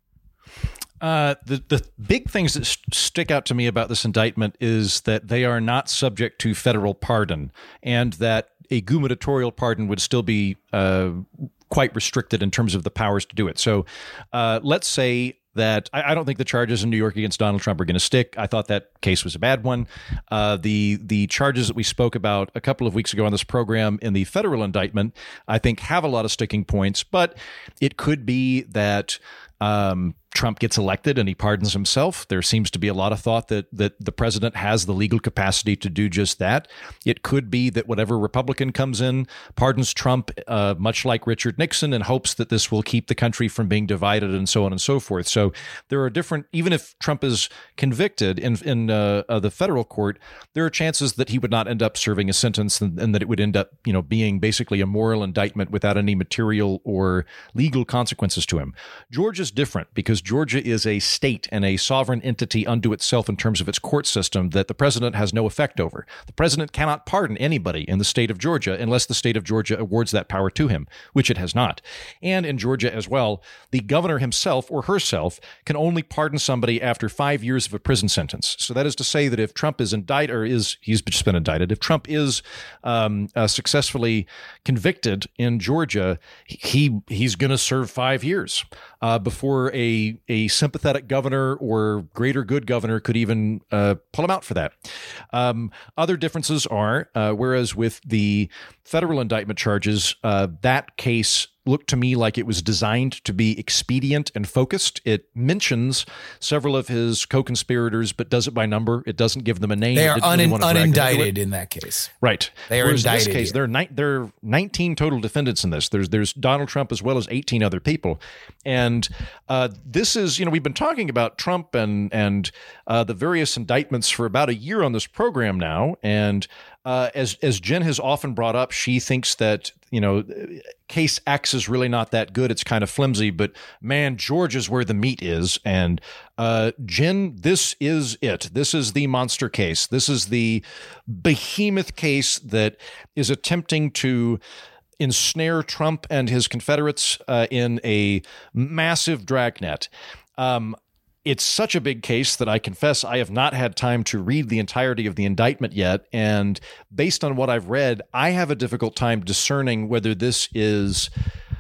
Uh, the, the big things that st- stick out to me about this indictment is that they are not subject to federal pardon, and that a gubernatorial pardon would still be uh, quite restricted in terms of the powers to do it. So uh, let's say that I, I don't think the charges in New York against Donald Trump are going to stick. I thought that case was a bad one. Uh, the the charges that we spoke about a couple of weeks ago on this program in the federal indictment, I think, have a lot of sticking points, but it could be that um, Trump gets elected and he pardons himself. There seems to be a lot of thought that that the president has the legal capacity to do just that. It could be that whatever Republican comes in pardons Trump, uh, much like Richard Nixon, and hopes that this will keep the country from being divided, and so on and so forth. So there are different, even if Trump is convicted in in uh, uh, the federal court, there are chances that he would not end up serving a sentence, and, and that it would end up, you know, being basically a moral indictment without any material or legal consequences to him. Georgia's different because Georgia is a state and a sovereign entity unto itself in terms of its court system that the president has no effect over. The president cannot pardon anybody in the state of Georgia unless the state of Georgia awards that power to him, which it has not. And in Georgia as well, the governor himself or herself can only pardon somebody after five years of a prison sentence. So that is to say that if Trump is indicted, or is he's just been indicted, if Trump is um, uh, successfully convicted in Georgia, he he's going to serve five years uh, before a a sympathetic governor or greater good governor could even uh, pull him out for that. Um, other differences are, uh, whereas with the federal indictment charges, uh, that case looked to me like it was designed to be expedient and focused. It mentions several of his co-conspirators, but does it by number. It doesn't give them a name. They are un- really unindicted in that case. Right. They are Whereas indicted. In this case, there are, ni- there are nineteen total defendants in this. There's there's Donald Trump as well as eighteen other people. And uh, this is, you know, we've been talking about Trump and, and uh, the various indictments for about a year on this program now. And uh, as, as Jen has often brought up, she thinks that, you know, case X is really not that good. It's kind of flimsy, but man, Georgia's where the meat is. And uh, Jen, this is it. This is the monster case. This is the behemoth case that is attempting to ensnare Trump and his Confederates uh, in a massive dragnet. Um, It's such a big case that I confess I have not had time to read the entirety of the indictment yet. And based on what I've read, I have a difficult time discerning whether this is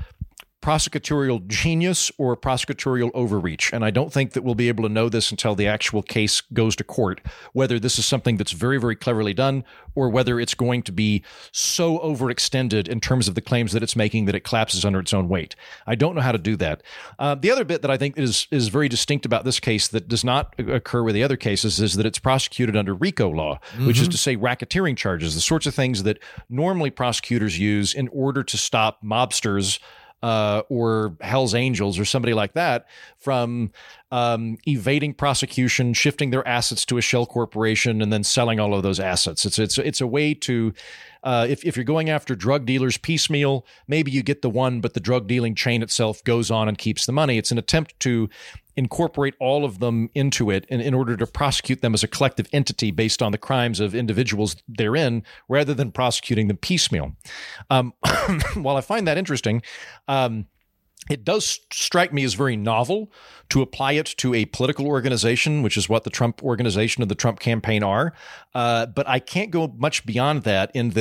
prosecutorial genius or prosecutorial overreach. And I don't think that we'll be able to know this until the actual case goes to court, whether this is something that's very, very cleverly done or whether it's going to be so overextended in terms of the claims that it's making that it collapses under its own weight. I don't know how to do that. Uh, the other bit that I think is, is very distinct about this case that does not occur with the other cases is that it's prosecuted under RICO law, mm-hmm. which is to say racketeering charges, the sorts of things that normally prosecutors use in order to stop mobsters Uh, or Hell's Angels or somebody like that from um, evading prosecution, shifting their assets to a shell corporation, and then selling all of those assets. It's it's it's a way to, uh, if if you're going after drug dealers piecemeal, maybe you get the one, but the drug dealing chain itself goes on and keeps the money. It's an attempt to incorporate all of them into it in, in order to prosecute them as a collective entity based on the crimes of individuals therein, rather than prosecuting them piecemeal. Um, while I find that interesting, um, it does strike me as very novel to apply it to a political organization, which is what the Trump organization and the Trump campaign are. Uh, but I can't go much beyond that in that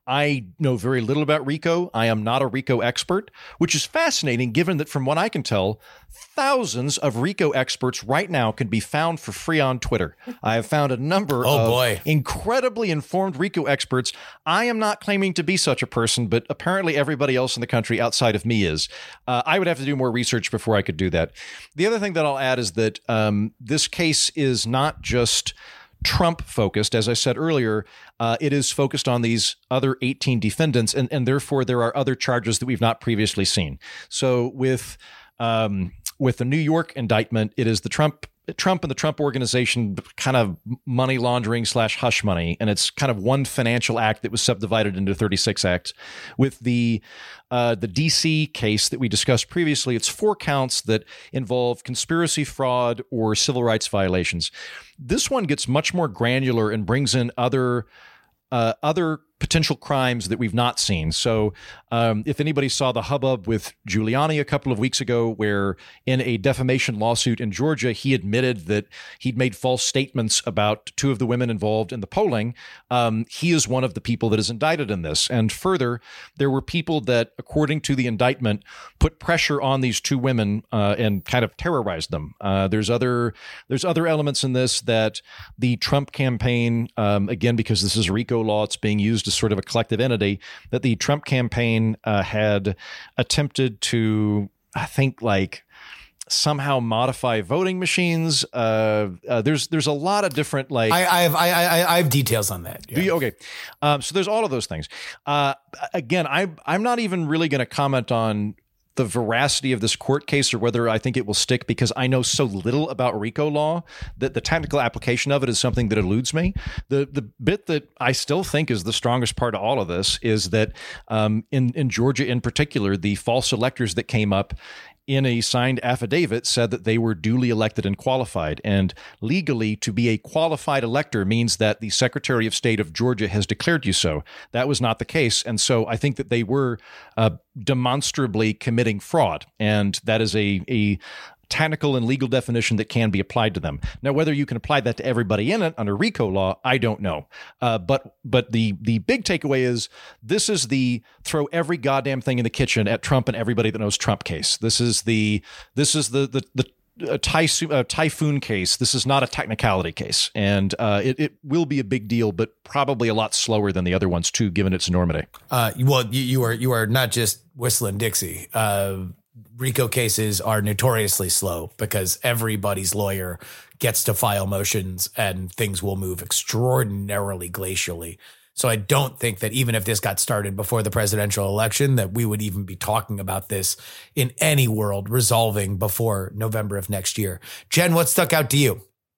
I know very little about RICO. I am not a RICO expert, which is fascinating given that from what I can tell, thousands of RICO experts right now can be found for free on Twitter. I have found a number oh, of boy. incredibly informed RICO experts. I am not claiming to be such a person, but apparently everybody else in the country outside of me is. Uh, I would have to do more research before I could do that. The other thing that I'll add is that um, this case is not just Trump focused. As I said earlier, uh, it is focused on these other eighteen defendants, and, and therefore there are other charges that we've not previously seen. So with um, with the New York indictment, it is the Trump Trump and the Trump organization kind of money laundering slash hush money. And it's kind of one financial act that was subdivided into thirty-six acts. With the uh, the D C case that we discussed previously, it's four counts that involve conspiracy, fraud, or civil rights violations. This one gets much more granular and brings in other uh, other potential crimes that we've not seen. So um, if anybody saw the hubbub with Giuliani a couple of weeks ago, where in a defamation lawsuit in Georgia, he admitted that he'd made false statements about two of the women involved in the polling, um, he is one of the people that is indicted in this. And further, there were people that, according to the indictment, put pressure on these two women uh, and kind of terrorized them. Uh, there's other there's other elements in this that the Trump campaign, um, again, because this is RICO law, it's being used as sort of a collective entity, that the Trump campaign uh, had attempted to, I think, like somehow modify voting machines. Uh, uh, there's there's a lot of different like. I, I have I, I I have details on that. Yeah. Do you? Okay, um, so there's all of those things. Uh, again, I I'm not even really going to comment on the veracity of this court case or whether I think it will stick, because I know so little about RICO law that the technical application of it is something that eludes me. The the bit that I still think is the strongest part of all of this is that um, in, in Georgia in particular, the false electors that came up in a signed affidavit said that they were duly elected and qualified. And legally, to be a qualified elector means that the Secretary of State of Georgia has declared you so. That was not the case. And so I think that they were uh, demonstrably committing fraud. And that is a, a technical and legal definition that can be applied to them. Now, whether you can apply that to everybody in it under RICO law, I don't know. Uh, but but the the big takeaway is this is the throw every goddamn thing in the kitchen at Trump and everybody that knows Trump case. This is the this is the the the a typhoon, a typhoon case. This is not a technicality case, and uh, it, it will be a big deal, but probably a lot slower than the other ones too, given its enormity. Uh, well, you, you are you are not just whistling Dixie. Uh, RICO cases are notoriously slow because everybody's lawyer gets to file motions and things will move extraordinarily glacially. So I don't think that even if this got started before the presidential election, that we would even be talking about this in any world resolving before November of next year. Jen, what stuck out to you?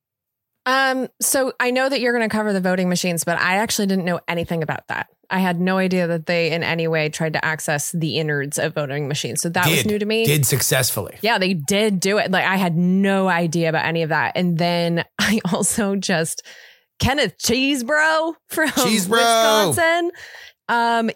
Um, so I know that you're going to cover the voting machines, but I actually didn't know anything about that. I had no idea that they in any way tried to access the innards of voting machines. So that did, was new to me. Did successfully. Yeah, they did do it. Like I had no idea about any of that. And then I also just Kenneth Chesebro from Chesebro. Wisconsin. Um,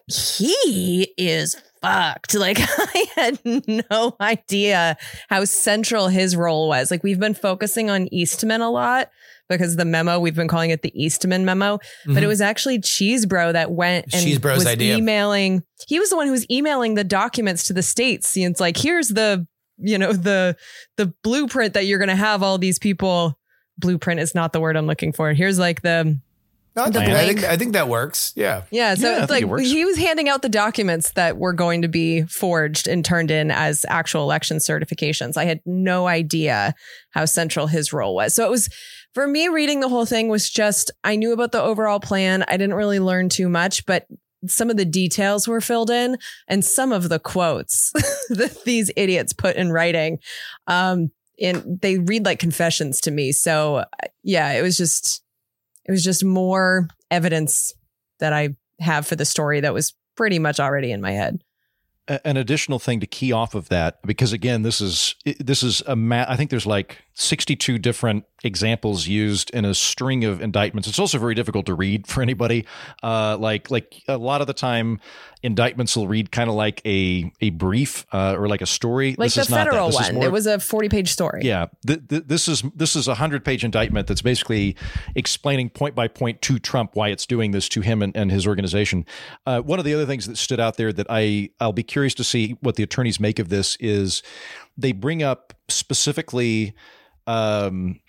he is fucked. Like I had no idea how central his role was. Like we've been focusing on Eastman a lot because the memo, we've been calling it the Eastman memo, mm-hmm. but it was actually Chesebro that went and Chesebro's was idea. emailing. He was the one who was emailing the documents to the states. And it's like, here's the, you know, the, the blueprint that you're going to have all these people. Blueprint is not the word I'm looking for. Here's like the, No, I, think, I, think, I think that works. Yeah. Yeah. So yeah, it's like he was handing out the documents that were going to be forged and turned in as actual election certifications. I had no idea how central his role was. So it was, for me, reading the whole thing was just, I knew about the overall plan. I didn't really learn too much, but some of the details were filled in and some of the quotes that these idiots put in writing. Um, and they read like confessions to me. So yeah, it was just, It was just more evidence that I have for the story that was pretty much already in my head. An additional thing to key off of that, because again, this is this is a ma- I think there's like sixty-two different examples used in a string of indictments. It's also very difficult to read for anybody. Uh, like like a lot of the time, indictments will read kind of like a a brief uh, or like a story. Like this the is not federal that. This one. more, it was a forty-page story. Yeah, th- th- this is this is a hundred-page indictment that's basically explaining point by point to Trump why it's doing this to him and, and his organization. Uh, one of the other things that stood out there that I I'll be curious to see what the attorneys make of this is they bring up specifically. Um,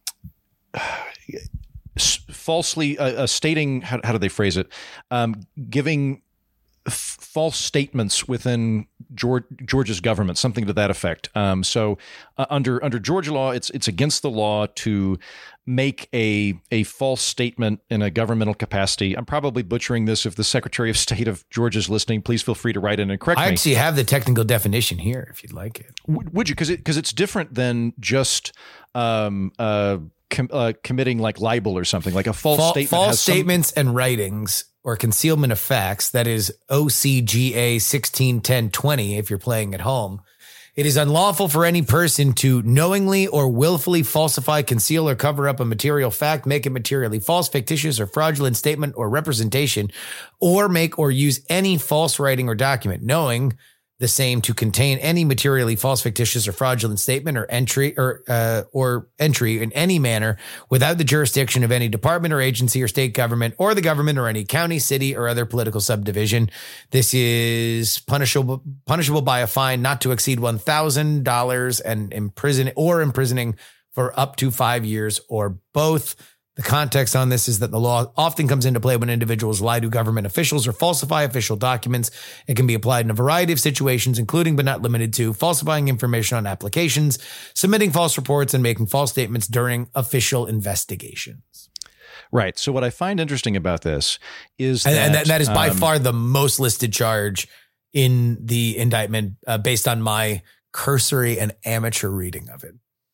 falsely uh, uh, stating how, how do they phrase it um, giving f- false statements within George, Georgia's government, something to that effect. Um, so uh, under under Georgia law, it's it's against the law to make a a false statement in a governmental capacity. I'm probably butchering this. If the Secretary of State of Georgia is listening, please feel free to write in and correct I me. I actually have the technical definition here if you'd like it. W- would you? Because it, because it's different than just um, uh, com- uh, committing like libel or something, like a false Fal- statement. False has some- statements and writings or concealment of facts, that is O C G A sixteen ten twenty if you're playing at home. It is unlawful for any person to knowingly or willfully falsify, conceal, or cover up a material fact, make it materially false, fictitious, or fraudulent statement or representation, or make or use any false writing or document, knowing the same to contain any materially false, fictitious, or fraudulent statement or entry or uh, or entry in any manner without the jurisdiction of any department or agency or state government or the government or any county, city, or other political subdivision. This is punishable punishable by a fine not to exceed one thousand dollars and imprison or imprisoning for up to five years or both. The context on this is that the law often comes into play when individuals lie to government officials or falsify official documents. It can be applied in a variety of situations, including but not limited to falsifying information on applications, submitting false reports, and making false statements during official investigations. Right. So what I find interesting about this is and, that, and that, that is by um, far the most listed charge in the indictment uh, based on my cursory and amateur reading of it.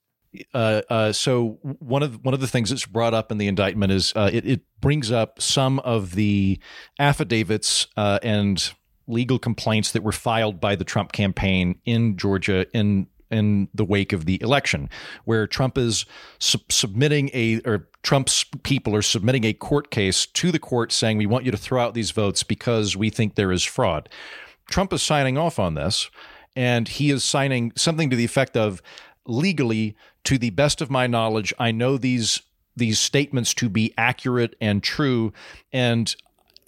Uh, uh, so one of one of the things that's brought up in the indictment is uh, it, it brings up some of the affidavits uh, and legal complaints that were filed by the Trump campaign in Georgia in in the wake of the election, where Trump is su- submitting a or Trump's people are submitting a court case to the court saying we want you to throw out these votes because we think there is fraud. Trump is signing off on this, and he is signing something to the effect of, legally, to the best of my knowledge, I know these these statements to be accurate and true. And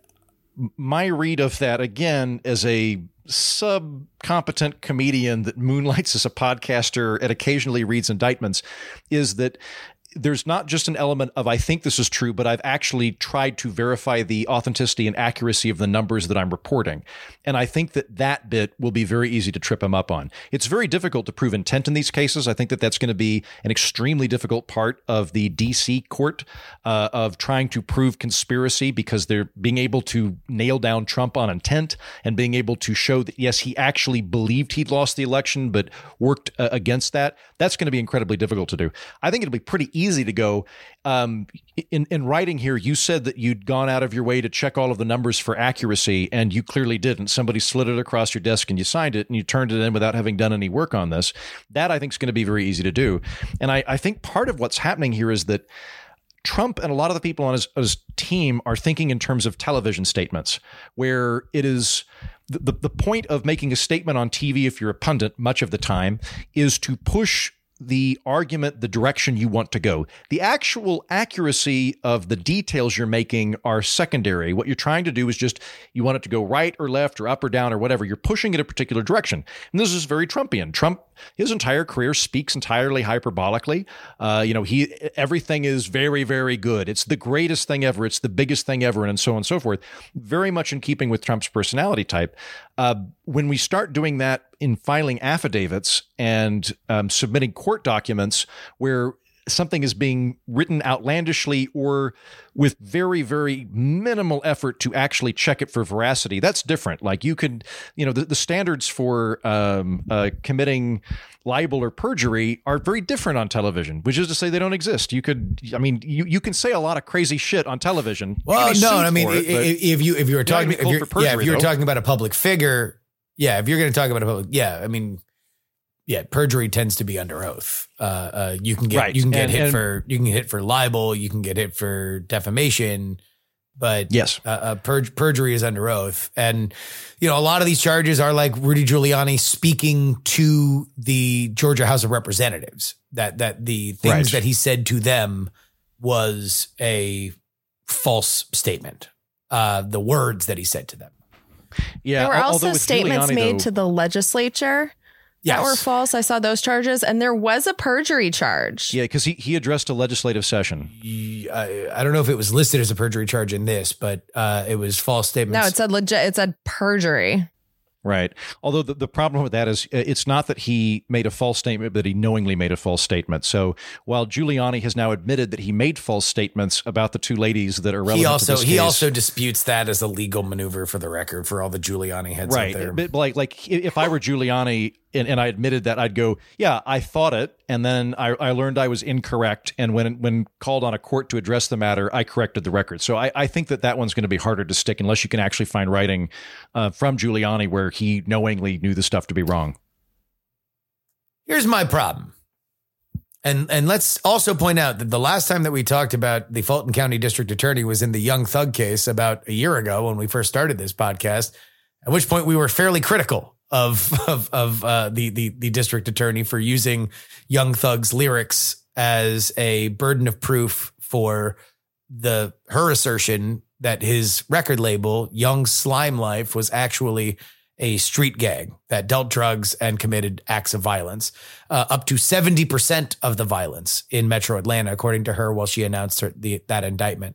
my read of that, again, as a sub-competent comedian that moonlights as a podcaster and occasionally reads indictments, is that there's not just an element of I think this is true, but I've actually tried to verify the authenticity and accuracy of the numbers that I'm reporting. And I think that that bit will be very easy to trip him up on. It's very difficult to prove intent in these cases. I think that that's going to be an extremely difficult part of the D C court uh, of trying to prove conspiracy, because they're being able to nail down Trump on intent and being able to show that, yes, he actually believed he'd lost the election, but worked uh, against that. That's going to be incredibly difficult to do. I think it'll be pretty easy easy to go. Um, in, in writing here, you said that you'd gone out of your way to check all of the numbers for accuracy, and you clearly didn't. Somebody slid it across your desk and you signed it and you turned it in without having done any work on this. That, I think, is going to be very easy to do. And I, I think part of what's happening here is that Trump and a lot of the people on his, his team are thinking in terms of television statements, where it is the, the, the point of making a statement on T V, if you're a pundit, much of the time, is to push the argument, the direction you want to go. The actual accuracy of the details you're making are secondary. What you're trying to do is just, you want it to go right or left or up or down or whatever. You're pushing it a particular direction. And this is very Trumpian. Trump, his entire career speaks entirely hyperbolically. Uh, you know, he, everything is very, very good. It's the greatest thing ever. It's the biggest thing ever, and so on and so forth. Very much in keeping with Trump's personality type. Uh, when we start doing that in filing affidavits and um, submitting court documents where something is being written outlandishly or with very, very minimal effort to actually check it for veracity, that's different. Like you could, you know, the, the standards for um, uh, committing libel or perjury are very different on television, which is to say they don't exist. You could, I mean, you, you can say a lot of crazy shit on television. Well, no, I mean, it, if, if you if you were talking, if you're, perjury, yeah, if you're though. talking about a public figure, yeah, if you're going to talk about a public, yeah, I mean, yeah, perjury tends to be under oath. Uh, uh, you can get Right. you can get And- hit and- for you can get hit for libel, you can get hit for defamation, but Yes. uh, uh, pur- perjury is under oath. And you know, a lot of these charges are like Rudy Giuliani speaking to the Georgia House of Representatives. That that the things Right. that he said to them was a false statement. Uh, the words that he said to them. Yeah. There were al- also although with statements Giuliani, made though- to the legislature that were false. I saw those charges, and there was a perjury charge. Yeah, because he, he addressed a legislative session. I, I don't know if it was listed as a perjury charge in this, but uh, it was false statements. No, it said legit. It said perjury. Right. Although the, the problem with that is uh, it's not that he made a false statement, but he knowingly made a false statement. So while Giuliani has now admitted that he made false statements about the two ladies that are relevant he also to this he case, also disputes that as a legal maneuver for the record for all the Giuliani heads right. out there. But like like if I were Giuliani and, and I admitted that, I'd go, yeah, I thought it, and then I, I learned I was incorrect, and when when called on a court to address the matter, I corrected the record. So I, I think that that one's going to be harder to stick unless you can actually find writing uh, from Giuliani where he knowingly knew the stuff to be wrong. Here's my problem. And and let's also point out that the last time that we talked about the Fulton County District Attorney was in the Young Thug case about a year ago when we first started this podcast, at which point we were fairly critical of of, of uh, the, the the district attorney for using Young Thug's lyrics as a burden of proof for the her assertion that his record label, Young Slime Life, was actually a street gang that dealt drugs and committed acts of violence, uh, up to seventy percent of the violence in Metro Atlanta, according to her, while she announced her, the, that indictment.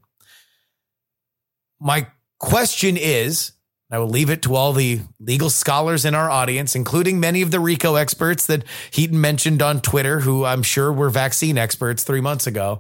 My question is, I will leave it to all the legal scholars in our audience, including many of the RICO experts that Heaton mentioned on Twitter, who I'm sure were vaccine experts three months ago.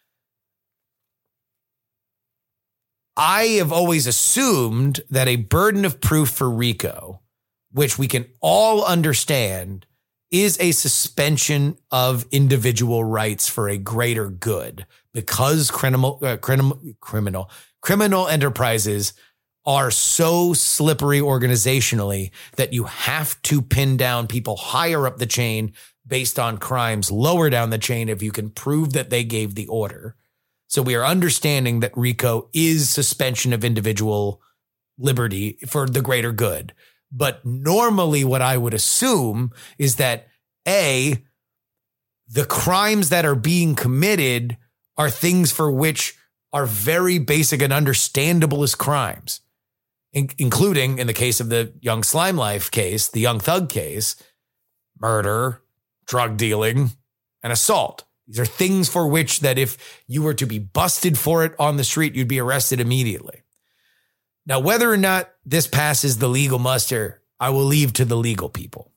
I have always assumed that a burden of proof for RICO, which we can all understand, is a suspension of individual rights for a greater good, because criminal, uh, criminal, criminal, criminal enterprises are so slippery organizationally that you have to pin down people higher up the chain based on crimes lower down the chain if you can prove that they gave the order. So we are understanding that RICO is suspension of individual liberty for the greater good. But normally what I would assume is that A, the crimes that are being committed are things for which are very basic and understandable as crimes, in- including in the case of the Young Slime Life case, the Young Thug case, murder, drug dealing, and assault. These are things for which that if you were to be busted for it on the street, you'd be arrested immediately. Now, whether or not this passes the legal muster, I will leave to the legal people.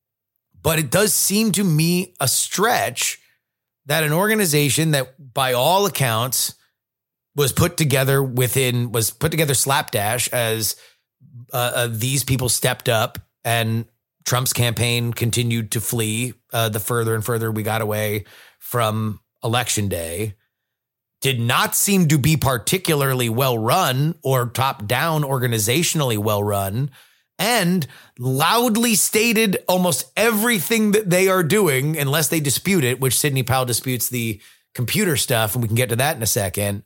But it does seem to me a stretch that an organization that by all accounts was put together within, was put together slapdash as uh, uh, these people stepped up and Trump's campaign continued to flee uh, the further and further we got away from election day, did not seem to be particularly well run or top down organizationally well run, and loudly stated almost everything that they are doing, unless they dispute it, which Sidney Powell disputes the computer stuff, and we can get to that in a second.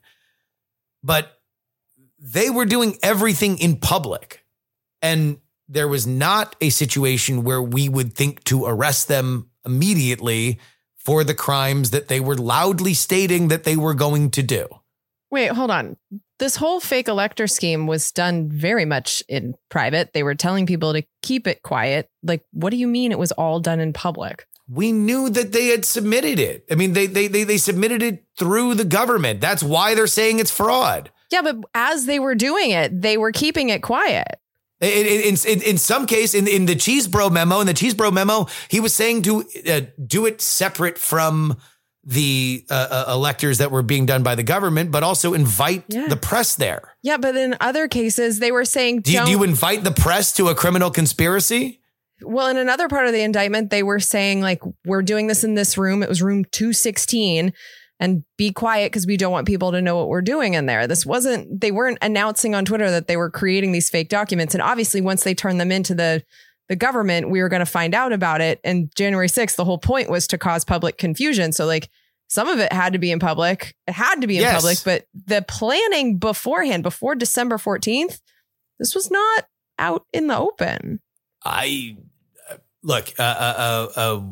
But they were doing everything in public, and there was not a situation where we would think to arrest them immediately for the crimes that they were loudly stating that they were going to do. Wait, hold on. This whole fake elector scheme was done very much in private. They were telling people to keep it quiet. Like, what do you mean it was all done in public? We knew that they had submitted it. I mean, they they they they submitted it through the government. That's why they're saying it's fraud. Yeah, but as they were doing it, they were keeping it quiet. In, in, in, in some case, in, in the Cheesebro memo, in the Cheesebro memo, he was saying to uh, do it separate from the uh, uh, electors that were being done by the government, but also invite Yeah. the press there. Yeah, but in other cases, they were saying, Do you, don't. do you invite the press to a criminal conspiracy? Well, in another part of the indictment, they were saying, like, we're doing this in this room. It was room two sixteen. And be quiet because we don't want people to know what we're doing in there. This wasn't, they weren't announcing on Twitter that they were creating these fake documents. And obviously, once they turned them into the the government, we were going to find out about it. And January sixth, the whole point was to cause public confusion. So like some of it had to be in public. It had to be in Yes. public, but the planning beforehand, before December fourteenth, this was not out in the open. I look, uh, uh, uh, uh,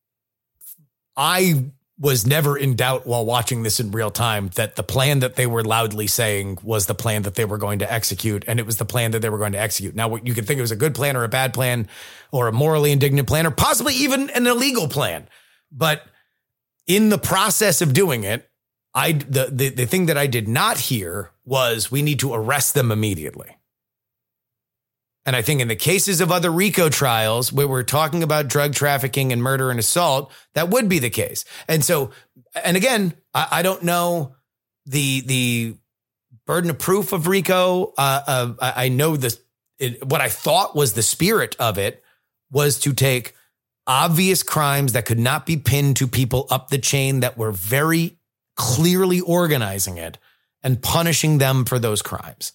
I was never in doubt while watching this in real time that the plan that they were loudly saying was the plan that they were going to execute. And it was the plan that they were going to execute. Now, you could think it was a good plan or a bad plan or a morally indignant plan or possibly even an illegal plan. But in the process of doing it, I the, the, the thing that I did not hear was we need to arrest them immediately. And I think in the cases of other RICO trials where we're talking about drug trafficking and murder and assault, that would be the case. And so, and again, I, I don't know the the burden of proof of RICO. Uh, uh, I, I know the it, what I thought was the spirit of it was to take obvious crimes that could not be pinned to people up the chain that were very clearly organizing it and punishing them for those crimes.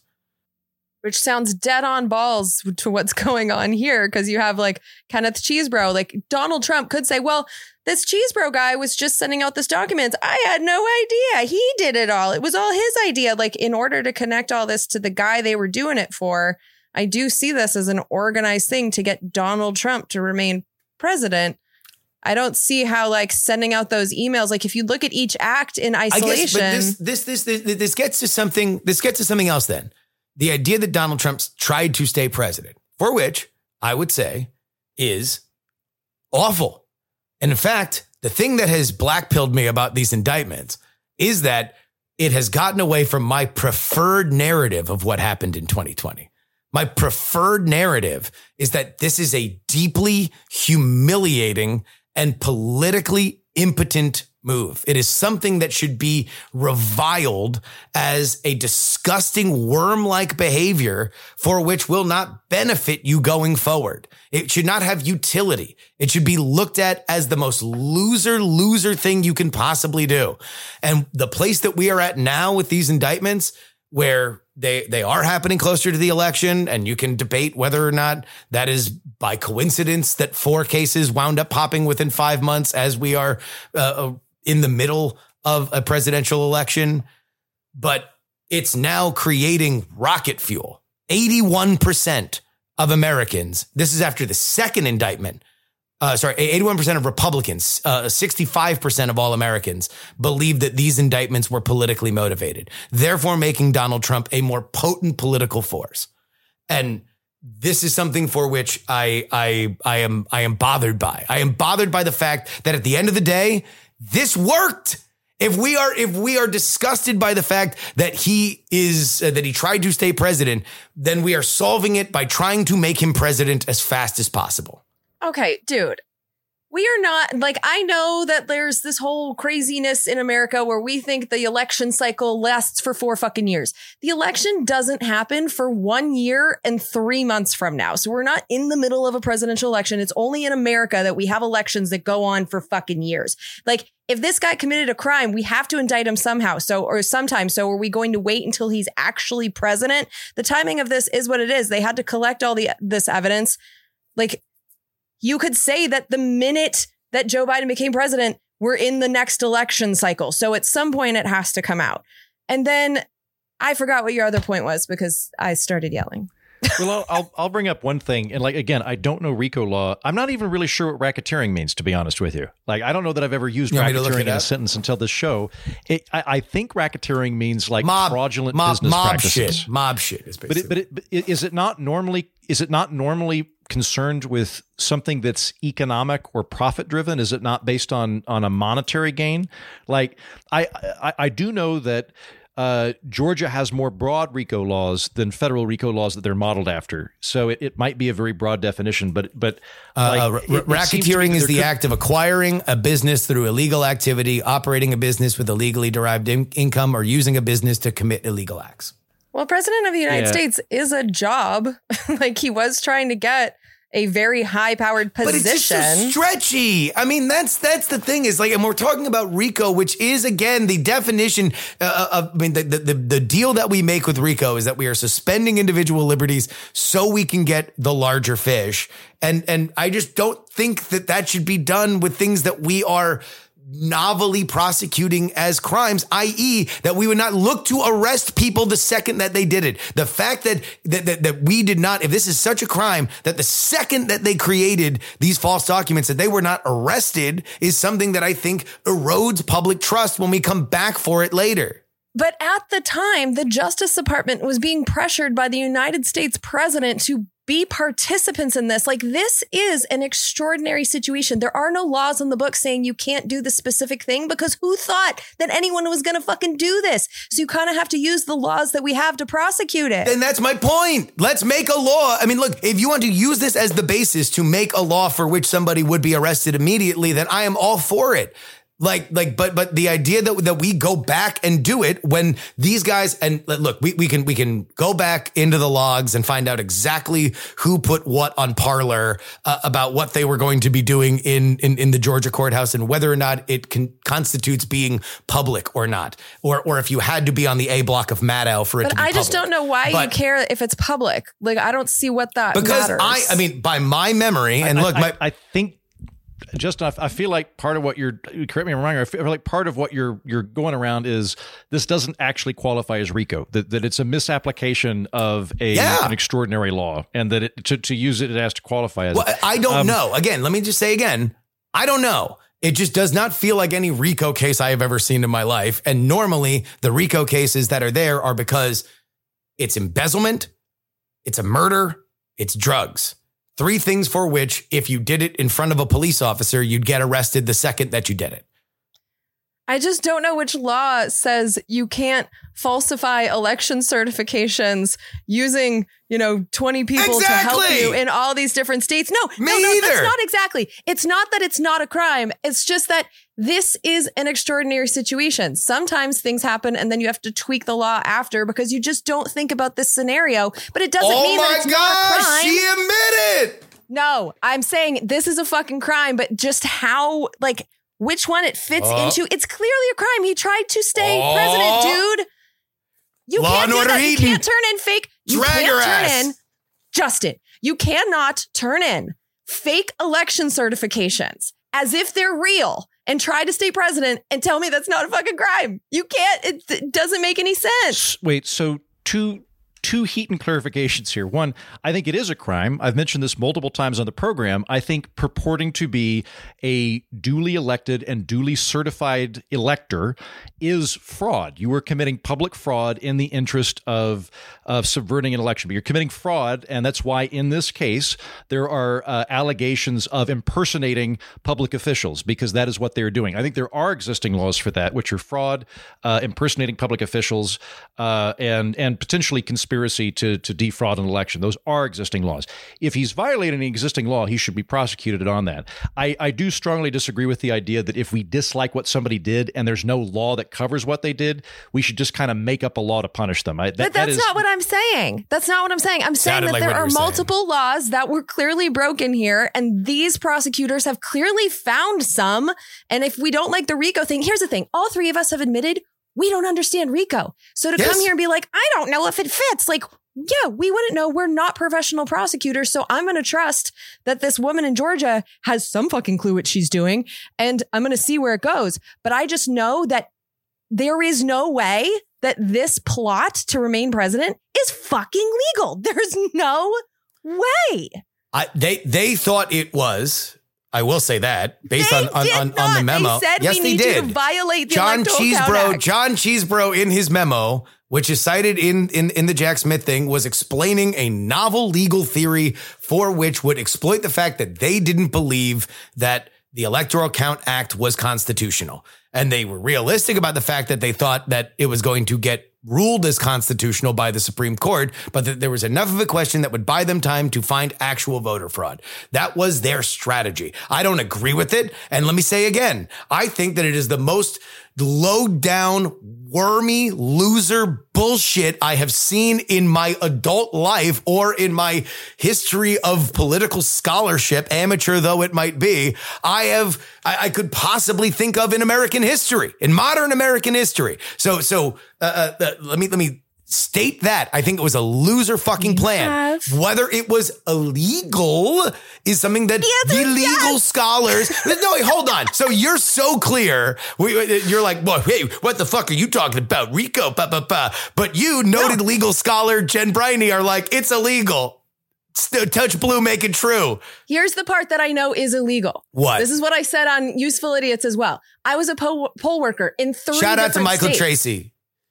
Which sounds dead on balls to what's going on here, because you have like Kenneth Chesebro, like Donald Trump could say, well, this Chesebro guy was just sending out this documents. I had no idea. He did it all. It was all his idea. Like, in order to connect all this to the guy they were doing it for, I do see this as an organized thing to get Donald Trump to remain president. I don't see how like sending out those emails, like if you look at each act in isolation. I guess, but this, this, this, this, this gets to something, this gets to something else then. The idea that Donald Trump tried to stay president, for which I would say is awful. And in fact, the thing that has blackpilled me about these indictments is that it has gotten away from my preferred narrative of what happened in twenty twenty. My preferred narrative is that this is a deeply humiliating and politically impotent move. It is something that should be reviled as a disgusting worm-like behavior for which will not benefit you going forward. It should not have utility. It should be looked at as the most loser, loser thing you can possibly do. And the place that we are at now with these indictments, where they they are happening closer to the election, and you can debate whether or not that is by coincidence that four cases wound up popping within five months as we are uh, in the middle of a presidential election. But it's now creating rocket fuel. eighty-one percent of Americans, this is after the second indictment, Uh, sorry, eighty-one percent of Republicans, uh, sixty-five percent of all Americans believe that these indictments were politically motivated, therefore making Donald Trump a more potent political force. And this is something for which I, I, I am, I am bothered by. I am bothered by the fact that at the end of the day, this worked. If we are, if we are disgusted by the fact that he is, uh, that he tried to stay president, then we are solving it by trying to make him president as fast as possible. Okay, dude, we are not like, I know that there's this whole craziness in America where we think the election cycle lasts for four fucking years. The election doesn't happen for one year and three months from now. So we're not in the middle of a presidential election. It's only in America that we have elections that go on for fucking years. Like, if this guy committed a crime, we have to indict him somehow. So, or sometime. So are we going to wait until he's actually president? The timing of this is what it is. They had to collect all the this evidence. Like, you could say that the minute that Joe Biden became president, we're in the next election cycle. So at some point it has to come out. And then I forgot what your other point was because I started yelling. Well, I'll, I'll I'll bring up one thing. And like, again, I don't know RICO law. I'm not even really sure what racketeering means, to be honest with you. Like, I don't know that I've ever used racketeering in a sentence until this show. It, I, I think racketeering means like mob, fraudulent mob, business mob practices. Shit. Mob shit is basically. But, it, but, it, but is it not normally, is it not normally concerned with something that's economic or profit driven? Is it not based on on a monetary gain? Like, I I, I do know that uh, Georgia has more broad RICO laws than federal RICO laws that they're modeled after. So it, it might be a very broad definition, but but like, uh, it, it racketeering is the could, act of acquiring a business through illegal activity, operating a business with illegally derived in- income, or using a business to commit illegal acts. Well, president of the United yeah. States is a job. Like, he was trying to get a very high powered position. But it's just so stretchy. I mean, that's that's the thing is like, and we're talking about RICO, which is again the definition uh, of. I mean, the, the the deal that we make with RICO is that we are suspending individual liberties so we can get the larger fish, and and I just don't think that that should be done with things that we are novelly prosecuting as crimes, that is that we would not look to arrest people the second that they did it. The fact that, that, that, that we did not, if this is such a crime, that the second that they created these false documents, that they were not arrested is something that I think erodes public trust when we come back for it later. But at the time, the Justice Department was being pressured by the United States president to be participants in this. Like, this is an extraordinary situation. There are no laws in the book saying you can't do the specific thing, because who thought that anyone was going to fucking do this? So you kind of have to use the laws that we have to prosecute it. And that's my point. Let's make a law. I mean, look, if you want to use this as the basis to make a law for which somebody would be arrested immediately, then I am all for it. Like, like, but, but the idea that, that we go back and do it when these guys, and look, we, we can, we can go back into the logs and find out exactly who put what on Parler uh, about what they were going to be doing in, in, in the Georgia courthouse and whether or not it can, constitutes being public or not, or, or if you had to be on the A block of Maddow for it but to be I public. just don't know why but, you care if it's public. Like, I don't see what that because matters. I, I mean, by my memory, and I, look, I, my, I think, Justin, I feel like part of what you're, correct me if I'm wrong, I feel like part of what you're you're going around is this doesn't actually qualify as RICO, that, that it's a misapplication of a Yeah. an extraordinary law, and that it, to, to use it, it has to qualify as well, it. I don't Um, know. Again, let me just say again, I don't know. It just does not feel like any RICO case I have ever seen in my life. And normally the RICO cases that are there are because it's embezzlement, it's a murder, it's drugs. Three things for which, if you did it in front of a police officer, you'd get arrested the second that you did it. I just don't know which law says you can't falsify election certifications using, you know, twenty people to help Exactly. you in all these different states. No, Me no, no, either. that's not exactly. It's not that it's not a crime. It's just that this is an extraordinary situation. Sometimes things happen and then you have to tweak the law after because you just don't think about this scenario. But it doesn't Oh mean that my it's not a gosh, crime. she admitted. No, I'm saying this is a fucking crime, but just how, like, which one it fits Oh. into. It's clearly a crime. He tried to stay Oh. president, dude. You Law can't and do Order that. You Heaton. can't turn in fake. You Drag can't her turn ass. in, Justin, you cannot turn in fake election certifications as if they're real and try to stay president and tell me that's not a fucking crime. You can't. It, it doesn't make any sense. Wait, so two two Heaton clarifications here. One, I think it is a crime. I've mentioned this multiple times on the program. I think purporting to be a duly elected and duly certified elector is fraud. You are committing public fraud in the interest of of subverting an election. But you're committing fraud, and that's why in this case there are uh, allegations of impersonating public officials, because that is what they're doing. I think there are existing laws for that, which are fraud, uh, impersonating public officials, uh, and and potentially conspiracy to to defraud an election. Those are existing laws. If he's violating an existing law, he should be prosecuted on that. I, I do strongly disagree with the idea that if we dislike what somebody did and there's no law that covers what they did, we should just kind of make up a law to punish them. I, that, But that that's is, not what I'm saying. That's not what I'm saying. I'm saying Sounded that like there what you are were saying. multiple laws that were clearly broken here, and these prosecutors have clearly found some. And if we don't like the RICO thing, here's the thing. All three of us have admitted we don't understand RICO. So to Yes. come here and be like, I don't know if it fits, like, yeah, we wouldn't know. We're not professional prosecutors. So I'm going to trust that this woman in Georgia has some fucking clue what she's doing. And I'm going to see where it goes. But I just know that there is no way that this plot to remain president is fucking legal. There's no way. I, they they thought it was. I will say that based They on on, did on, not. on the memo. They said yes, we they need did. you to violate the John Electoral Count Cheesebro, Act. John Cheesebro in his memo, which is cited in, in, in the Jack Smith thing, was explaining a novel legal theory for which would exploit the fact that they didn't believe that the Electoral Count Act was constitutional. and they were realistic about the fact that they thought that it was going to get ruled as constitutional by the Supreme Court, but that there was enough of a question that would buy them time to find actual voter fraud. That was their strategy. I don't agree with it. And let me say again, I think that it is the most low down, wormy, loser bullshit I have seen in my adult life or in my history of political scholarship, amateur though it might be. I have, I, I could possibly think of in American history, in modern American history. So, so, uh, uh, let me, let me state that. I think it was a loser fucking plan. Yes. Whether it was illegal is something that the legal yes. scholars. No, wait, hold on. So you're so clear. We, you're like, well, hey, what the fuck are you talking about? RICO, bah, bah, bah. But you, noted no. legal scholar Jen Briney, are like, it's illegal. Touch blue, make it true. Here's the part that I know is illegal. What? This is what I said on Useful Idiots as well. I was a poll, poll worker in three Shout out to Michael states. Tracy.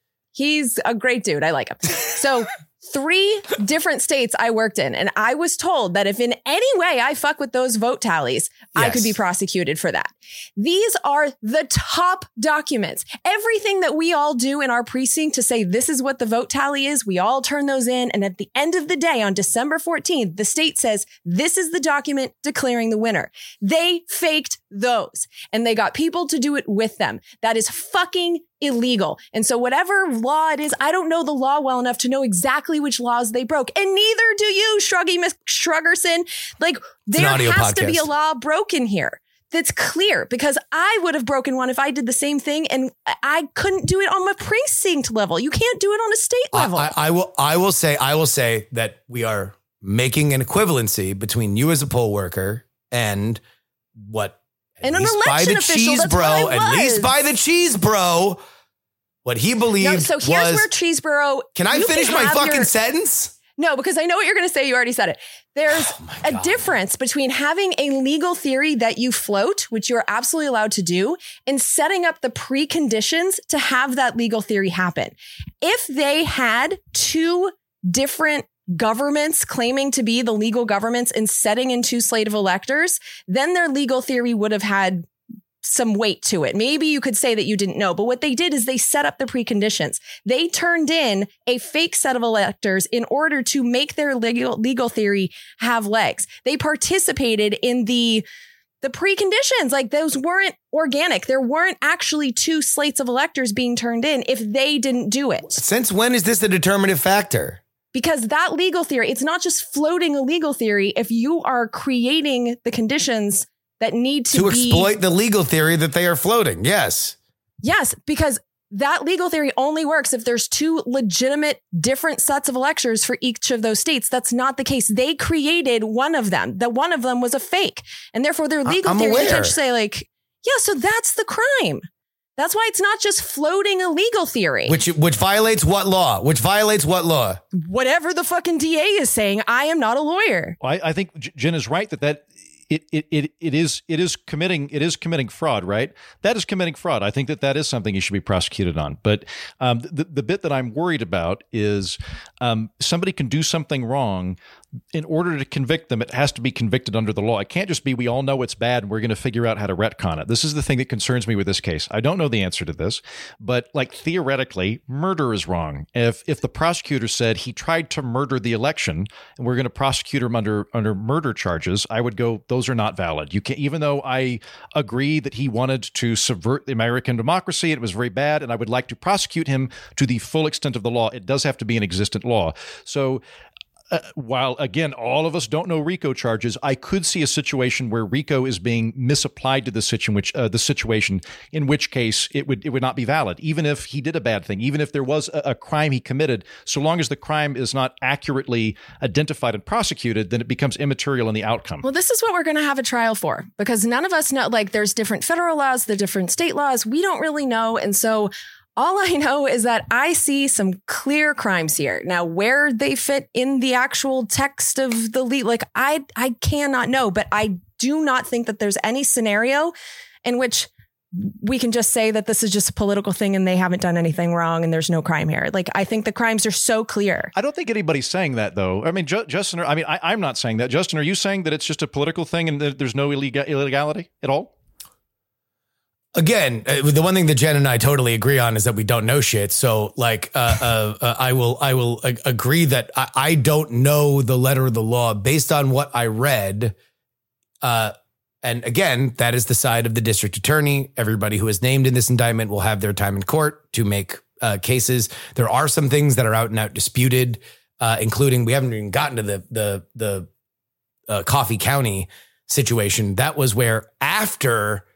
He's a great dude. I like him. So three different states I worked in. And I was told that if in any way I fuck with those vote tallies, yes. I could be prosecuted for that. These are the top documents. Everything that we all do in our precinct to say this is what the vote tally is, we all turn those in. And at the end of the day, on December fourteenth, the state says this is the document declaring the winner. They faked those and they got people to do it with them. That is fucking illegal. And so whatever law it is, I don't know the law well enough to know exactly which laws they broke. And neither do you, Shruggy McShruggerson. Like, there has podcast. to be a law broken here that's clear, because I would have broken one if I did the same thing, and I couldn't do it on my precinct level. You can't do it on a state level. I, I, I will I will say I will say that we are making an equivalency between you as a poll worker and what at and an least election by the official, cheese that's bro, what I at was. least by the cheese bro, what he believed no, so here's was, where Cheeseboro. Can I finish can my fucking your, sentence? No, because I know what you're going to say. You already said it. There's oh a difference between having a legal theory that you float, which you're absolutely allowed to do, and setting up the preconditions to have that legal theory happen. If they had two different governments claiming to be the legal governments and setting in two slate of electors, then their legal theory would have had some weight to it. Maybe you could say that you didn't know, but what they did is they set up the preconditions. They turned in a fake set of electors in order to make their legal legal theory have legs. They participated in the the preconditions. Like, those weren't organic. There weren't actually two slates of electors being turned in if they didn't do it. Since when is this a determinative factor? Because that legal theory, it's not just floating a legal theory. If you are creating the conditions that need to, to be, exploit the legal theory that they are floating. Yes. Yes, because that legal theory only works if there's two legitimate different sets of electors for each of those states. That's not the case. They created one of them. That one of them was a fake. And therefore their legal I'm theory, aware. you can't just say like, yeah, so that's the crime. That's why it's not just floating a legal theory. Which which violates what law? Which violates what law? Whatever the fucking D A is saying. I am not a lawyer. Well, I, I think Jen is right that that It, it it it is it is committing it is committing fraud, right? That is committing fraud. I think that that is something you should be prosecuted on. But um, the the bit that I'm worried about is um, somebody can do something wrong. In order to convict them, it has to be convicted under the law. It can't just be we all know it's bad and we're going to figure out how to retcon it. This is the thing that concerns me with this case. I don't know the answer to this, but like theoretically, murder is wrong. If if the prosecutor said he tried to murder the election and we're going to prosecute him under under murder charges, I would go, those are not valid. You can't, even though I agree that he wanted to subvert the American democracy, it was very bad, and I would like to prosecute him to the full extent of the law. It does have to be an existent law. So Uh, while, again, all of us don't know RICO charges, I could see a situation where RICO is being misapplied to the, situ- which, uh, the situation, in which case it would it would not be valid, even if he did a bad thing, even if there was a, a crime he committed. So long as the crime is not accurately identified and prosecuted, then it becomes immaterial in the outcome. Well, this is what we're going to have a trial for, because none of us know, like, there's different federal laws, the different state laws. We don't really know. And so all I know is that I see some clear crimes here. Now, where they fit in the actual text of the lead, like I, I cannot know, but I do not think that there's any scenario in which we can just say that this is just a political thing and they haven't done anything wrong and there's no crime here. Like, I think the crimes are so clear. I don't think anybody's saying that, though. I mean, Ju- Justin, I mean, I, I'm not saying that. Justin, are you saying that it's just a political thing and that there's no illega- illegality at all? Again, uh, the one thing that Jen and I totally agree on is that we don't know shit. So like, uh, uh, uh, I will, I will uh, agree that I, I don't know the letter of the law based on what I read. Uh, and again, that is the side of the district attorney. Everybody who is named in this indictment will have their time in court to make uh, cases. There are some things that are out and out disputed, uh, including we haven't even gotten to the, the, the uh, Coffee County situation. That was where after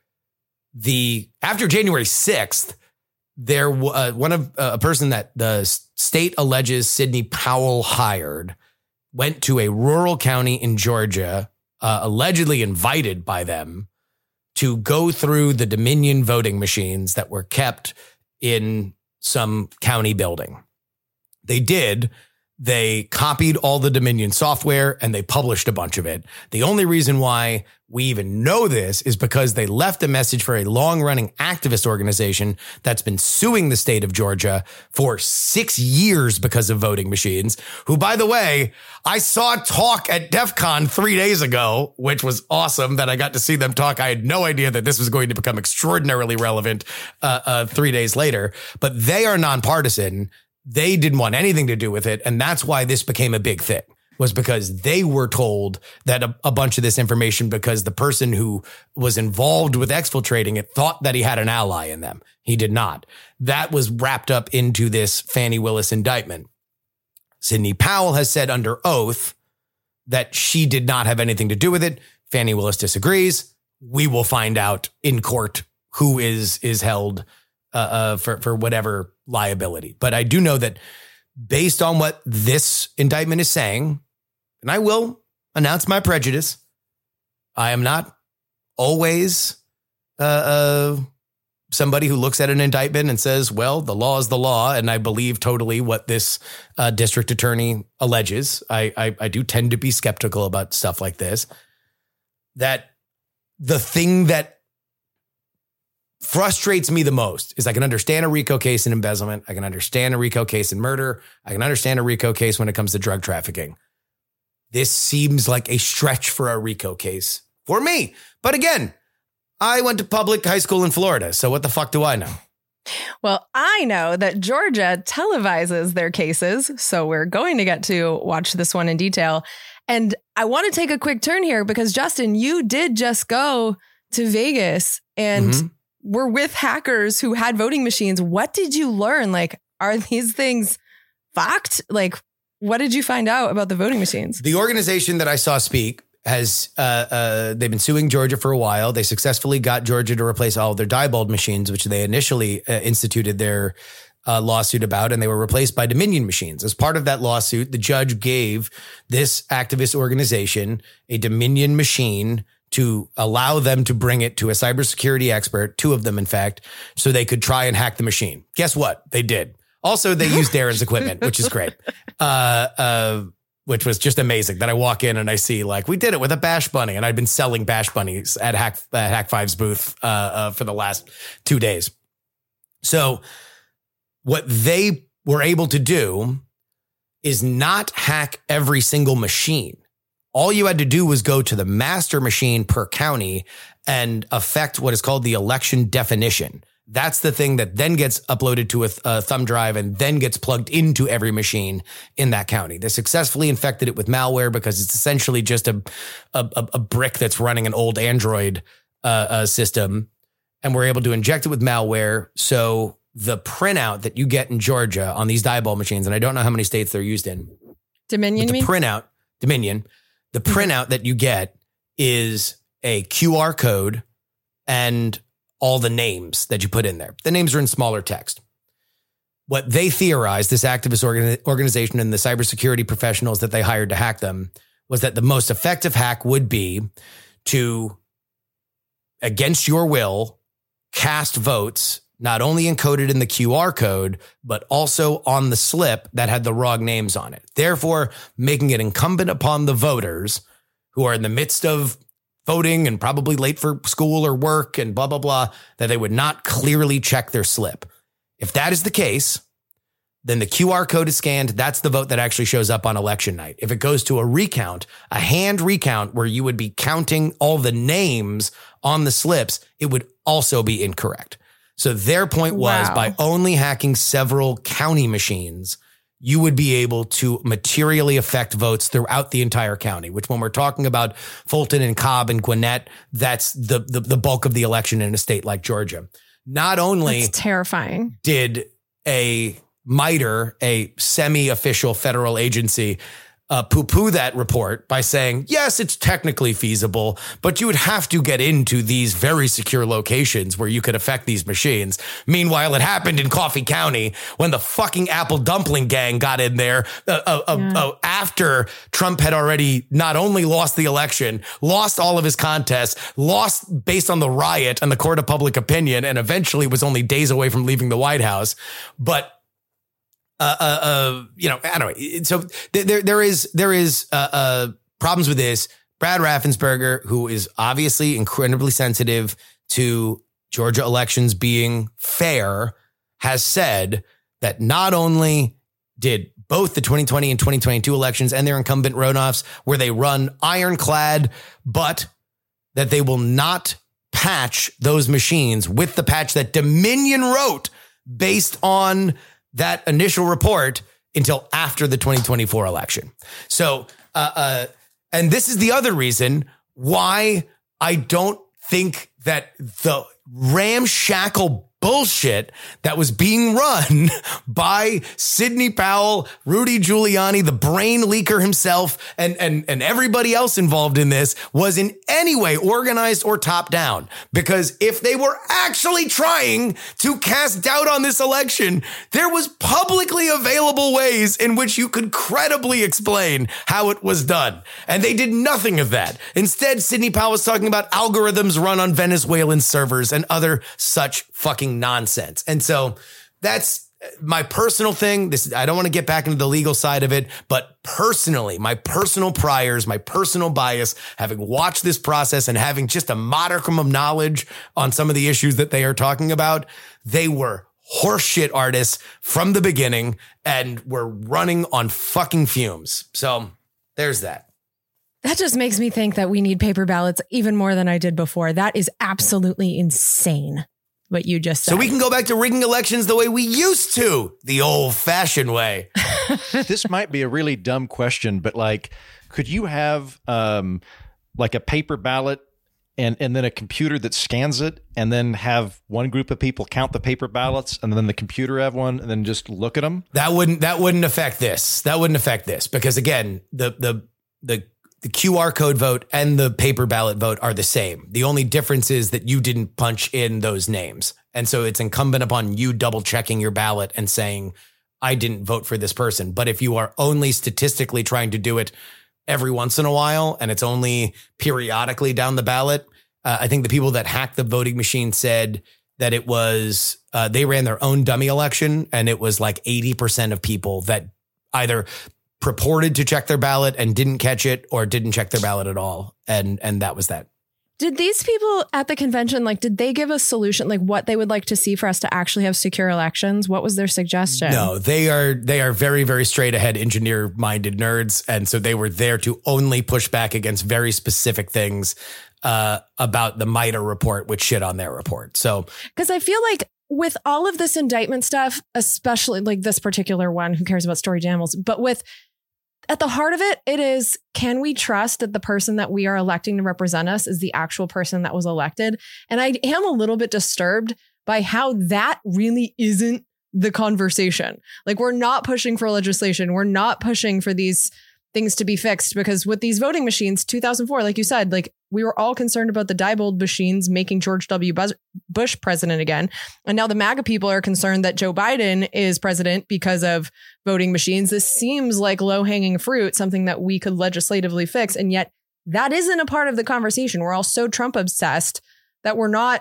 The after January sixth, there uh, one of uh, a person that the state alleges Sidney Powell hired went to a rural county in Georgia, uh, allegedly invited by them to go through the Dominion voting machines that were kept in some county building. They did. They copied all the Dominion software and they published a bunch of it. The only reason why we even know this is because they left a message for a long-running activist organization that's been suing the state of Georgia for six years because of voting machines, who, by the way, I saw talk at DEF CON three days ago, which was awesome that I got to see them talk. I had no idea that this was going to become extraordinarily relevant uh, uh, three days later, but they are nonpartisan. They didn't want anything to do with it. And that's why this became a big thing, was because they were told that a, a bunch of this information, because the person who was involved with exfiltrating it thought that he had an ally in them. He did not. That was wrapped up into this Fani Willis indictment. Sidney Powell has said under oath that she did not have anything to do with it. Fani Willis disagrees. We will find out in court who is, is held uh, uh, for, for whatever liability. But I do know that based on what this indictment is saying, and I will announce my prejudice, I am not always uh, uh, somebody who looks at an indictment and says, well, the law is the law. And I believe totally what this uh, district attorney alleges. I, I, I do tend to be skeptical about stuff like this. That the thing that frustrates me the most is I can understand a RICO case in embezzlement. I can understand a RICO case in murder. I can understand a RICO case when it comes to drug trafficking. This seems like a stretch for a RICO case for me. But again, I went to public high school in Florida. So what the fuck do I know? Well, I know that Georgia televises their cases. So we're going to get to watch this one in detail. And I want to take a quick turn here because, Justin, you did just go to Vegas and mm-hmm. were with hackers who had voting machines. What did you learn? Like, are these things fucked? Like, what did you find out about the voting machines? The organization that I saw speak has, uh, uh, they've been suing Georgia for a while. They successfully got Georgia to replace all of their Diebold machines, which they initially uh, instituted their uh, lawsuit about, and they were replaced by Dominion machines. As part of that lawsuit, the judge gave this activist organization a Dominion machine to allow them to bring it to a cybersecurity expert, two of them, in fact, so they could try and hack the machine. Guess what? They did. Also, they used Darren's equipment, which is great, uh, uh, which was just amazing that I walk in and I see, like, we did it with a Bash Bunny, and I'd been selling Bash Bunnies at Hack, uh, Hack five's booth uh, uh, for the last two days. So what they were able to do is not hack every single machine. All you had to do was go to the master machine per county and affect what is called the election definition. That's the thing that then gets uploaded to a, a thumb drive and then gets plugged into every machine in that county. They successfully infected it with malware because it's essentially just a a, a brick that's running an old Android uh, uh, system, and we're able to inject it with malware. So the printout that you get in Georgia on these Diebold machines, and I don't know how many states they're used in. Dominion, the you mean? printout, Dominion. The printout that you get is a Q R code and all the names that you put in there. The names are in smaller text. What they theorized, this activist organi- organization and the cybersecurity professionals that they hired to hack them, was that the most effective hack would be to, against your will, cast votes, not only encoded in the Q R code, but also on the slip that had the wrong names on it. Therefore, making it incumbent upon the voters who are in the midst of voting and probably late for school or work and blah, blah, blah, that they would not clearly check their slip. If that is the case, then the Q R code is scanned. That's the vote that actually shows up on election night. If it goes to a recount, a hand recount where you would be counting all the names on the slips, it would also be incorrect. So their point was, Wow. by only hacking several county machines, you would be able to materially affect votes throughout the entire county, which when we're talking about Fulton and Cobb and Gwinnett, that's the, the, the bulk of the election in a state like Georgia. Not only That's terrifying. did a MITRE, a semi-official federal agency, uh, poo-poo that report by saying, yes, it's technically feasible, but you would have to get into these very secure locations where you could affect these machines. Meanwhile, it happened in Coffee County when the fucking Apple Dumpling Gang got in there uh, uh, uh, Yeah. uh, after Trump had already not only lost the election, lost all of his contests, lost based on the riot and the court of public opinion, and eventually was only days away from leaving the White House. But Uh, uh, uh, you know, anyway, so th- there, there is, there is, uh, uh, problems with this. Brad Raffensperger, who is obviously incredibly sensitive to Georgia elections being fair, has said that not only did both the twenty twenty and twenty twenty-two elections and their incumbent runoffs where they run ironclad, but that they will not patch those machines with the patch that Dominion wrote based on that initial report until after the twenty twenty-four election. So, uh, uh, and this is the other reason why I don't think that the ramshackle bullshit that was being run by Sidney Powell, Rudy Giuliani, the brain leaker himself, and, and, and everybody else involved in this was in any way organized or top down. Because if they were actually trying to cast doubt on this election, there was publicly available ways in which you could credibly explain how it was done. And they did nothing of that. Instead, Sidney Powell was talking about algorithms run on Venezuelan servers and other such fucking nonsense. And so that's my personal thing. This, I don't want to get back into the legal side of it, but personally, my personal priors, my personal bias, having watched this process and having just a modicum of knowledge on some of the issues that they are talking about, they were horseshit artists from the beginning and were running on fucking fumes. So there's that. That just makes me think that we need paper ballots even more than I did before. That is absolutely insane. What you just said. So we can go back to rigging elections the way we used to, the old fashioned way. This might be a really dumb question, but like, could you have um, like a paper ballot and, and then a computer that scans it and then have one group of people count the paper ballots and then the computer have one and then just look at them? That wouldn't, that wouldn't affect this. That wouldn't affect this because again, the, the, the, The Q R code vote and the paper ballot vote are the same. The only difference is that you didn't punch in those names. And so it's incumbent upon you double checking your ballot and saying, I didn't vote for this person. But if you are only statistically trying to do it every once in a while and it's only periodically down the ballot, uh, I think the people that hacked the voting machine said that it was, uh, they ran their own dummy election and it was like eighty percent of people that either purported to check their ballot and didn't catch it or didn't check their ballot at all. And and that was that. Did these people at the convention, like, did they give a solution, like what they would like to see for us to actually have secure elections? What was their suggestion? No, they are they are very, very straight ahead engineer minded nerds. And so they were there to only push back against very specific things uh, about the MITRE report, which shit on their report. So because I feel like with all of this indictment stuff, especially like this particular one, who cares about Stormy Daniels, but with at the heart of it, it is, can we trust that the person that we are electing to represent us is the actual person that was elected? And I am a little bit disturbed by how that really isn't the conversation. Like, we're not pushing for legislation. We're not pushing for these things to be fixed, because with these voting machines, two thousand four, like you said, like we were all concerned about the Diebold machines making George W. Bush president again. And now the MAGA people are concerned that Joe Biden is president because of voting machines. This seems like low hanging fruit, something that we could legislatively fix. And yet that isn't a part of the conversation. We're all so Trump obsessed that we're not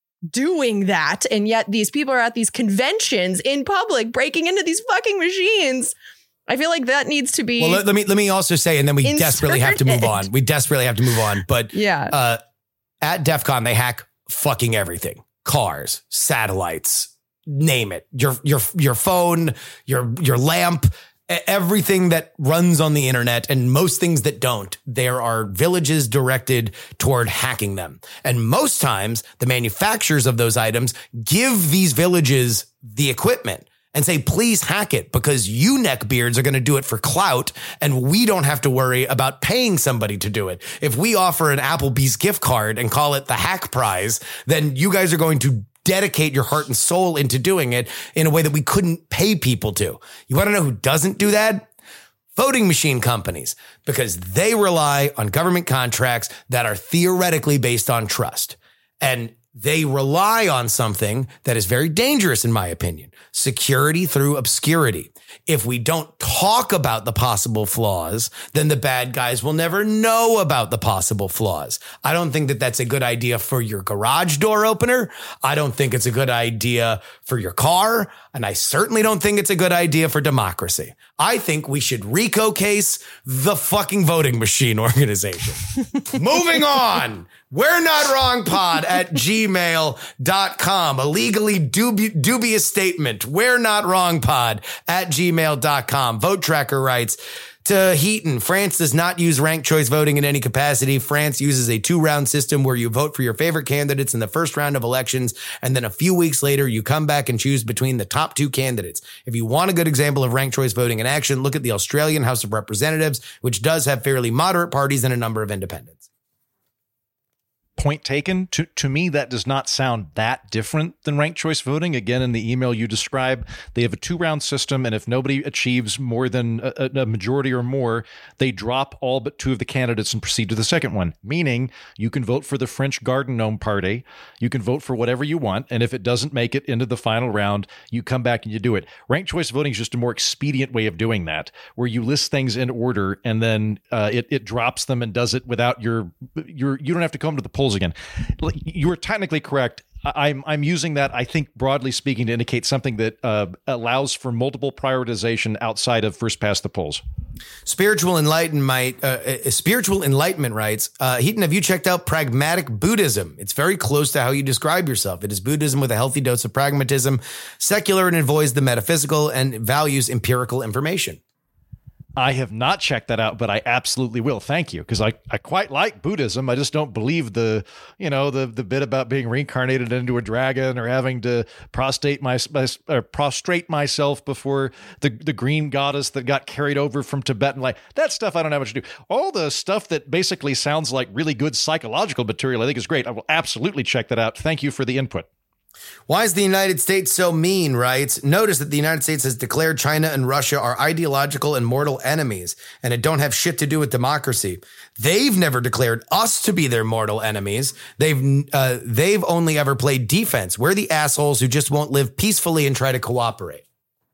doing that. And yet these people are at these conventions in public, breaking into these fucking machines. I feel like that needs to be. Well, let, let me let me also say, and then we inserted. desperately have to move on. We desperately have to move on. But yeah, uh, at DEF CON, they hack fucking everything: cars, satellites, name it, your, your, your phone, your, your lamp, everything that runs on the internet and most things that don't, there are villages directed toward hacking them. And most times the manufacturers of those items give these villages the equipment and say, please hack it because you neckbeards are going to do it for clout and we don't have to worry about paying somebody to do it. If we offer an Applebee's gift card and call it the hack prize, then you guys are going to dedicate your heart and soul into doing it in a way that we couldn't pay people to. You want to know who doesn't do that? Voting machine companies, because they rely on government contracts that are theoretically based on trust. And they rely on something that is very dangerous, in my opinion, security through obscurity. If we don't talk about the possible flaws, then the bad guys will never know about the possible flaws. I don't think that that's a good idea for your garage door opener. I don't think it's a good idea for your car. And I certainly don't think it's a good idea for democracy. I think we should RICO case the fucking voting machine organization. Moving on. We're not wrong pod at gmail dot com. A legally dubi- dubious statement. We're not wrong pod at gmail dot com. Vote Tracker writes, to Heaton, France does not use ranked choice voting in any capacity. France uses a two-round system where you vote for your favorite candidates in the first round of elections, and then a few weeks later, you come back and choose between the top two candidates. If you want a good example of ranked choice voting in action, look at the Australian House of Representatives, which does have fairly moderate parties and a number of independents. Point taken. To to me, that does not sound that different than ranked choice voting. Again, in the email you describe, they have a two-round system, and if nobody achieves more than a, a majority or more, they drop all but two of the candidates and proceed to the second one, meaning you can vote for the French Garden Gnome Party, you can vote for whatever you want, and if it doesn't make it into the final round, you come back and you do it. Ranked choice voting is just a more expedient way of doing that, where you list things in order, and then uh, it, it drops them and does it without your, your, you don't have to come to the polls again. You were technically correct. I'm I'm using that, I think, broadly speaking, to indicate something that uh, allows for multiple prioritization outside of first past the polls. Spiritual enlightenment, uh, spiritual enlightenment writes, uh, Heaton, have you checked out pragmatic Buddhism? It's very close to how you describe yourself. It is Buddhism with a healthy dose of pragmatism, secular and avoids the metaphysical, and values empirical information. I have not checked that out, but I absolutely will. Thank you, because I, I quite like Buddhism. I just don't believe the, you know, the the bit about being reincarnated into a dragon or having to prostrate my, my or prostrate myself before the the green goddess that got carried over from Tibet and like that stuff. I don't have much to do. All the stuff that basically sounds like really good psychological material, I think is great. I will absolutely check that out. Thank you for the input. Why is the United States so mean, writes, notice that the United States has declared China and Russia are ideological and mortal enemies, and it don't have shit to do with democracy. They've never declared us to be their mortal enemies. They've uh, they've only ever played defense. We're the assholes who just won't live peacefully and try to cooperate.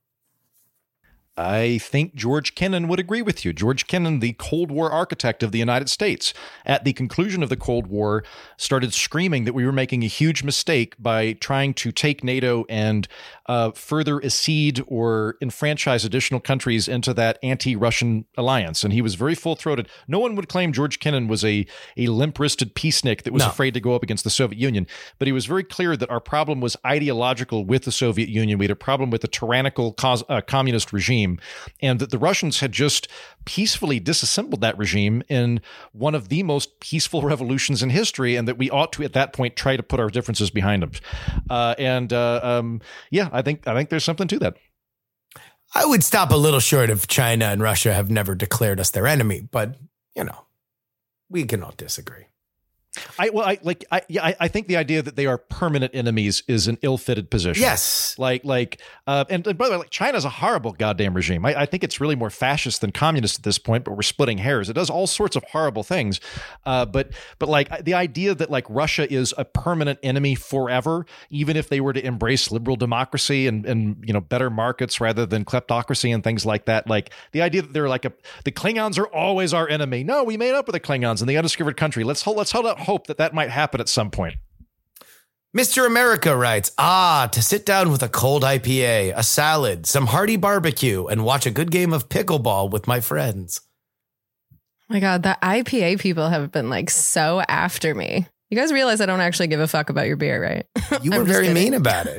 I think George Kennan would agree with you. George Kennan, the Cold War architect of the United States, at the conclusion of the Cold War, started screaming that we were making a huge mistake by trying to take NATO and uh, further accede or enfranchise additional countries into that anti-Russian alliance. And he was very full-throated. No one would claim George Kennan was a, a limp-wristed peacenik that was no. afraid to go up against the Soviet Union. But he was very clear that our problem was ideological with the Soviet Union. We had a problem with the tyrannical cos- uh, communist regime, and that the Russians had just peacefully disassembled that regime in one of the most peaceful revolutions in history, and that we ought to, at that point, try to put our differences behind them. Uh, and uh, um, yeah, I think I think there's something to that. I would stop a little short of China and Russia have never declared us their enemy, but you know, we can all disagree. I well, I like, I yeah, I, I think the idea that they are permanent enemies is an ill-fitted position. Yes, like, like, uh, and, and by the way, like, China's a horrible goddamn regime. I, I think it's really more fascist than communist at this point, but we're splitting hairs. It does all sorts of horrible things, uh, but, but like the idea that like Russia is a permanent enemy forever, even if they were to embrace liberal democracy and and you know better markets rather than kleptocracy and things like that. Like the idea that they're like a the Klingons are always our enemy. No, we made up with the Klingons in the undiscovered country. Let's hold let's hold out hope that that might happen at some point. Mister America writes, ah, to sit down with a cold I P A, a salad, some hearty barbecue, and watch a good game of pickleball with my friends. My God, the I P A people have been like so after me. You guys realize I don't actually give a fuck about your beer, right? You were very mean about it.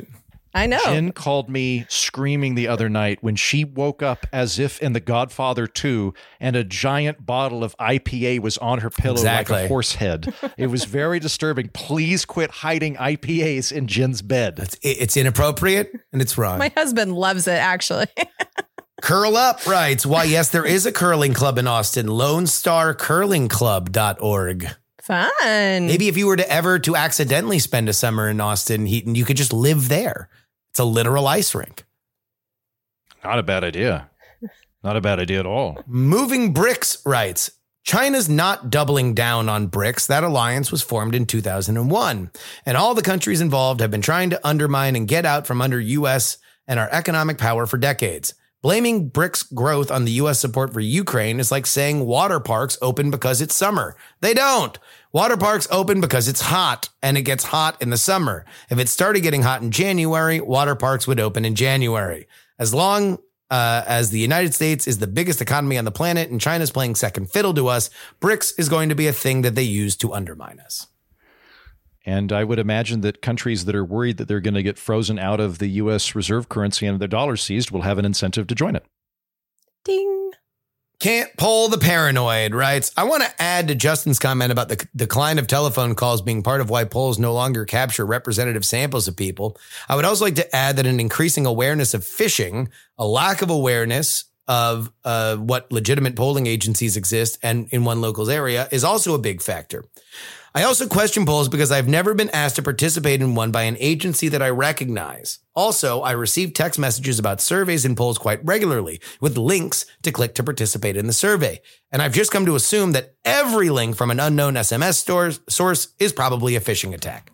I know. Jen called me screaming the other night when she woke up as if in The Godfather two and a giant bottle of I P A was on her pillow Exactly. like a horse head. It was very disturbing. Please quit hiding I P As in Jen's bed. It's, it's inappropriate and it's wrong. My husband loves it, actually. Curl Up writes, why, yes, there is a curling club in Austin, lone star curling club dot org. Fun. Maybe if you were to ever to accidentally spend a summer in Austin, Heaton, you could just live there. It's a literal ice rink. Not a bad idea. Not a bad idea at all. Moving Bricks writes, China's not doubling down on BRICS. That alliance was formed in two thousand one. And all the countries involved have been trying to undermine and get out from under U S and our economic power for decades. Blaming BRICS growth on the U S support for Ukraine is like saying water parks open because it's summer. They don't. Water parks open because it's hot, and it gets hot in the summer. If it started getting hot in January, water parks would open in January. As long uh, as the United States is the biggest economy on the planet and China's playing second fiddle to us, BRICS is going to be a thing that they use to undermine us. And I would imagine that countries that are worried that they're going to get frozen out of the U S reserve currency and their dollars seized will have an incentive to join it. Ding. Can't Poll the Paranoid writes, I want to add to Justin's comment about the decline of telephone calls being part of why polls no longer capture representative samples of people. I would also like to add that an increasing awareness of phishing, a lack of awareness of uh, what legitimate polling agencies exist and in one local's area is also a big factor. I also question polls because I've never been asked to participate in one by an agency that I recognize. Also, I receive text messages about surveys and polls quite regularly with links to click to participate in the survey. And I've just come to assume that every link from an unknown S M S store, source is probably a phishing attack.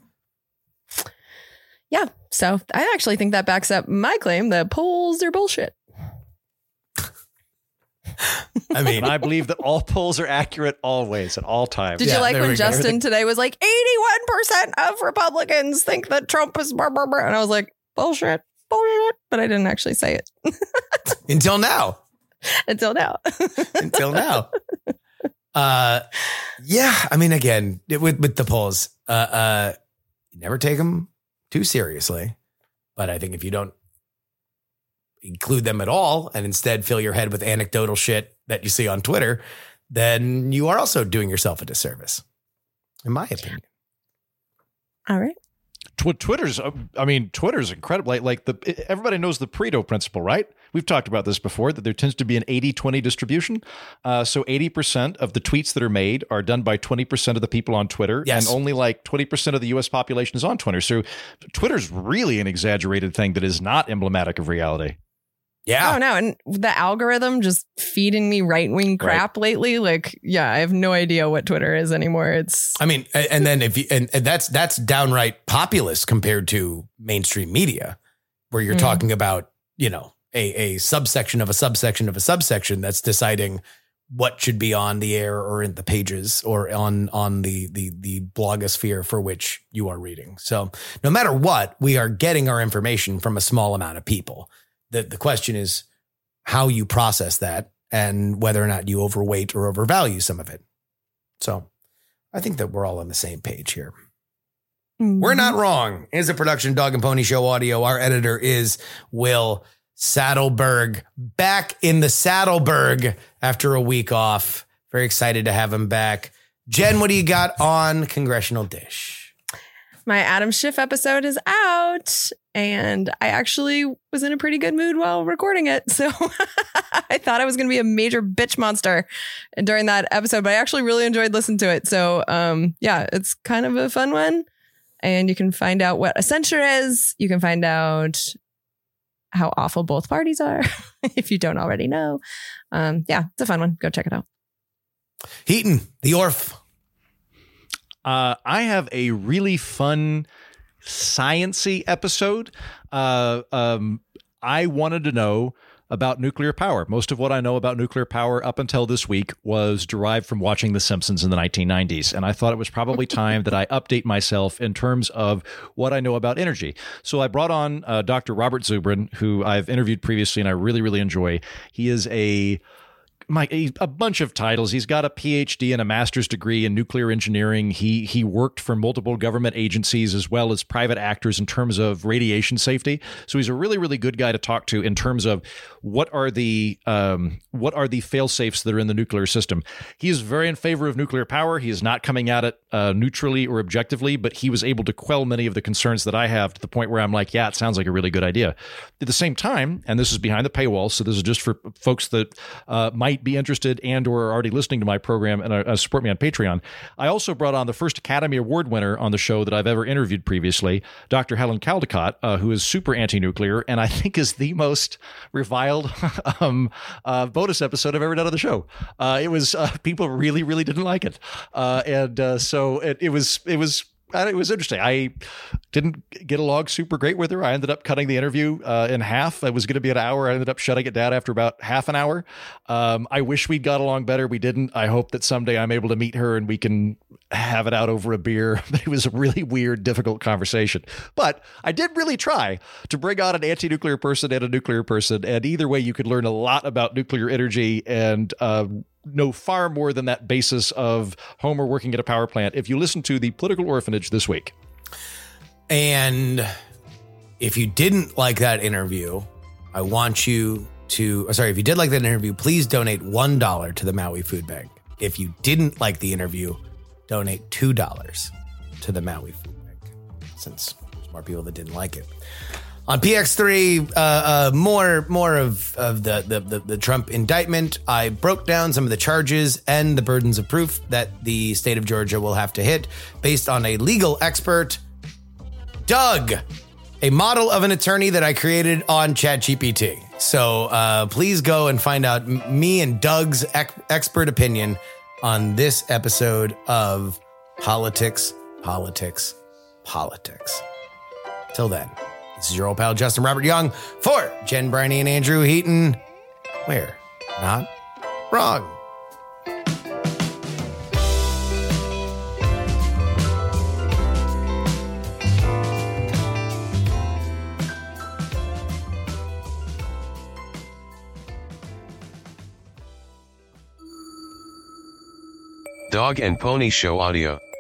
Yeah. So I actually think that backs up my claim that polls are bullshit. I mean, And I believe that all polls are accurate always at all times. Did Yeah, you like there when we go. Justin today was like eighty-one percent of Republicans think that Trump is blah, blah, blah. And I was like, bullshit, bullshit. But I didn't actually say it until now. until now. Until now. Uh, yeah. I mean, again, with, with the polls, uh, uh, you never take them too seriously. But I think if you don't include them at all and instead fill your head with anecdotal shit that you see on Twitter, then you are also doing yourself a disservice, in my opinion. All right. Tw- Twitter's, uh, I mean, Twitter's incredible. Like, like the everybody knows the Pareto principle, right? We've talked about this before, that there tends to be an eighty twenty distribution. Uh, so eighty percent of the tweets that are made are done by twenty percent of the people on Twitter. Yes. And only like twenty percent of the U S population is on Twitter. So Twitter's really an exaggerated thing that is not emblematic of reality. Yeah. Oh, no. And the algorithm just feeding me right wing crap lately. Like, yeah, I have no idea what Twitter is anymore. It's I mean, a- and then if you, and, and that's, that's downright populist compared to mainstream media, where you're Mm. talking about, you know, a, a subsection of a subsection of a subsection that's deciding what should be on the air or in the pages or on, on the, the, the blogosphere for which you are reading. So no matter what, we are getting our information from a small amount of people. The, the question is how you process that and whether or not you overweight or overvalue some of it. So I think that we're all on the same page here. We're not wrong. Is a production Dog and Pony Show audio. Our editor is Will Saddleberg, back in the Saddleberg after a week off. Very excited to have him back. Jen, what do you got on Congressional Dish? My Adam Schiff episode is out, and I actually was in a pretty good mood while recording it. So I thought I was going to be a major bitch monster during that episode, but I actually really enjoyed listening to it. So um, yeah, it's kind of a fun one. And you can find out what a censure is. You can find out how awful both parties are if you don't already know. Um, yeah, it's a fun one. Go check it out. Heaton, the Orf. Uh, I have a really fun science-y episode. Uh, um, I wanted to know about nuclear power. Most of what I know about nuclear power up until this week was derived from watching The Simpsons in the nineteen nineties. And I thought it was probably time that I update myself in terms of what I know about energy. So I brought on uh, Doctor Robert Zubrin, who I've interviewed previously and I really, really enjoy. He is a my he, a bunch of titles. He's got a P H D and a master's degree in nuclear engineering. He he worked for multiple government agencies as well as private actors in terms of radiation safety. So he's a really, really good guy to talk to in terms of what are the um, what are the fail safes that are in the nuclear system. He is very in favor of nuclear power. He is not coming at it uh, neutrally or objectively, but he was able to quell many of the concerns that I have to the point where I'm like, yeah, it sounds like a really good idea. At the same time, and this is behind the paywall, so this is just for folks that uh, might be interested and or are already listening to my program and uh, support me on Patreon. I also brought on the first Academy Award winner on the show that I've ever interviewed previously, Doctor Helen Caldicott, uh, who is super anti-nuclear and I think is the most reviled um, uh, bonus episode I've ever done on the show. Uh, it was uh, people really, really didn't like it, uh, and uh, so it, it was it was. It was interesting. I didn't get along super great with her. I ended up cutting the interview uh, in half. It was going to be an hour. I ended up shutting it down after about half an hour. Um, I wish we'd got along better. We didn't. I hope that someday I'm able to meet her and we can have it out over a beer. But it was a really weird, difficult conversation. But I did really try to bring on an anti-nuclear person and a nuclear person. And either way, you could learn a lot about nuclear energy and uh, know far more than that basis of Homer working at a power plant if you listen to the Political Orphanage this week. And if you didn't like that interview, I want you to, sorry, if you did like that interview, please donate one dollar to the Maui Food Bank. If you didn't like the interview, donate two dollars to the Maui Food Bank, since there's more people that didn't like it. On P X three, uh, uh, more more of, of the, the, the, the Trump indictment. I broke down some of the charges and the burdens of proof that the state of Georgia will have to hit based on a legal expert, Doug, a model of an attorney that I created on ChatGPT. So uh, please go and find out m- me and Doug's ec- expert opinion on this episode of Politics, Politics, Politics. Till then. This is your old pal, Justin Robert Young, for Jen Briney and Andrew Heaton. We're not wrong. Dog and Pony Show audio.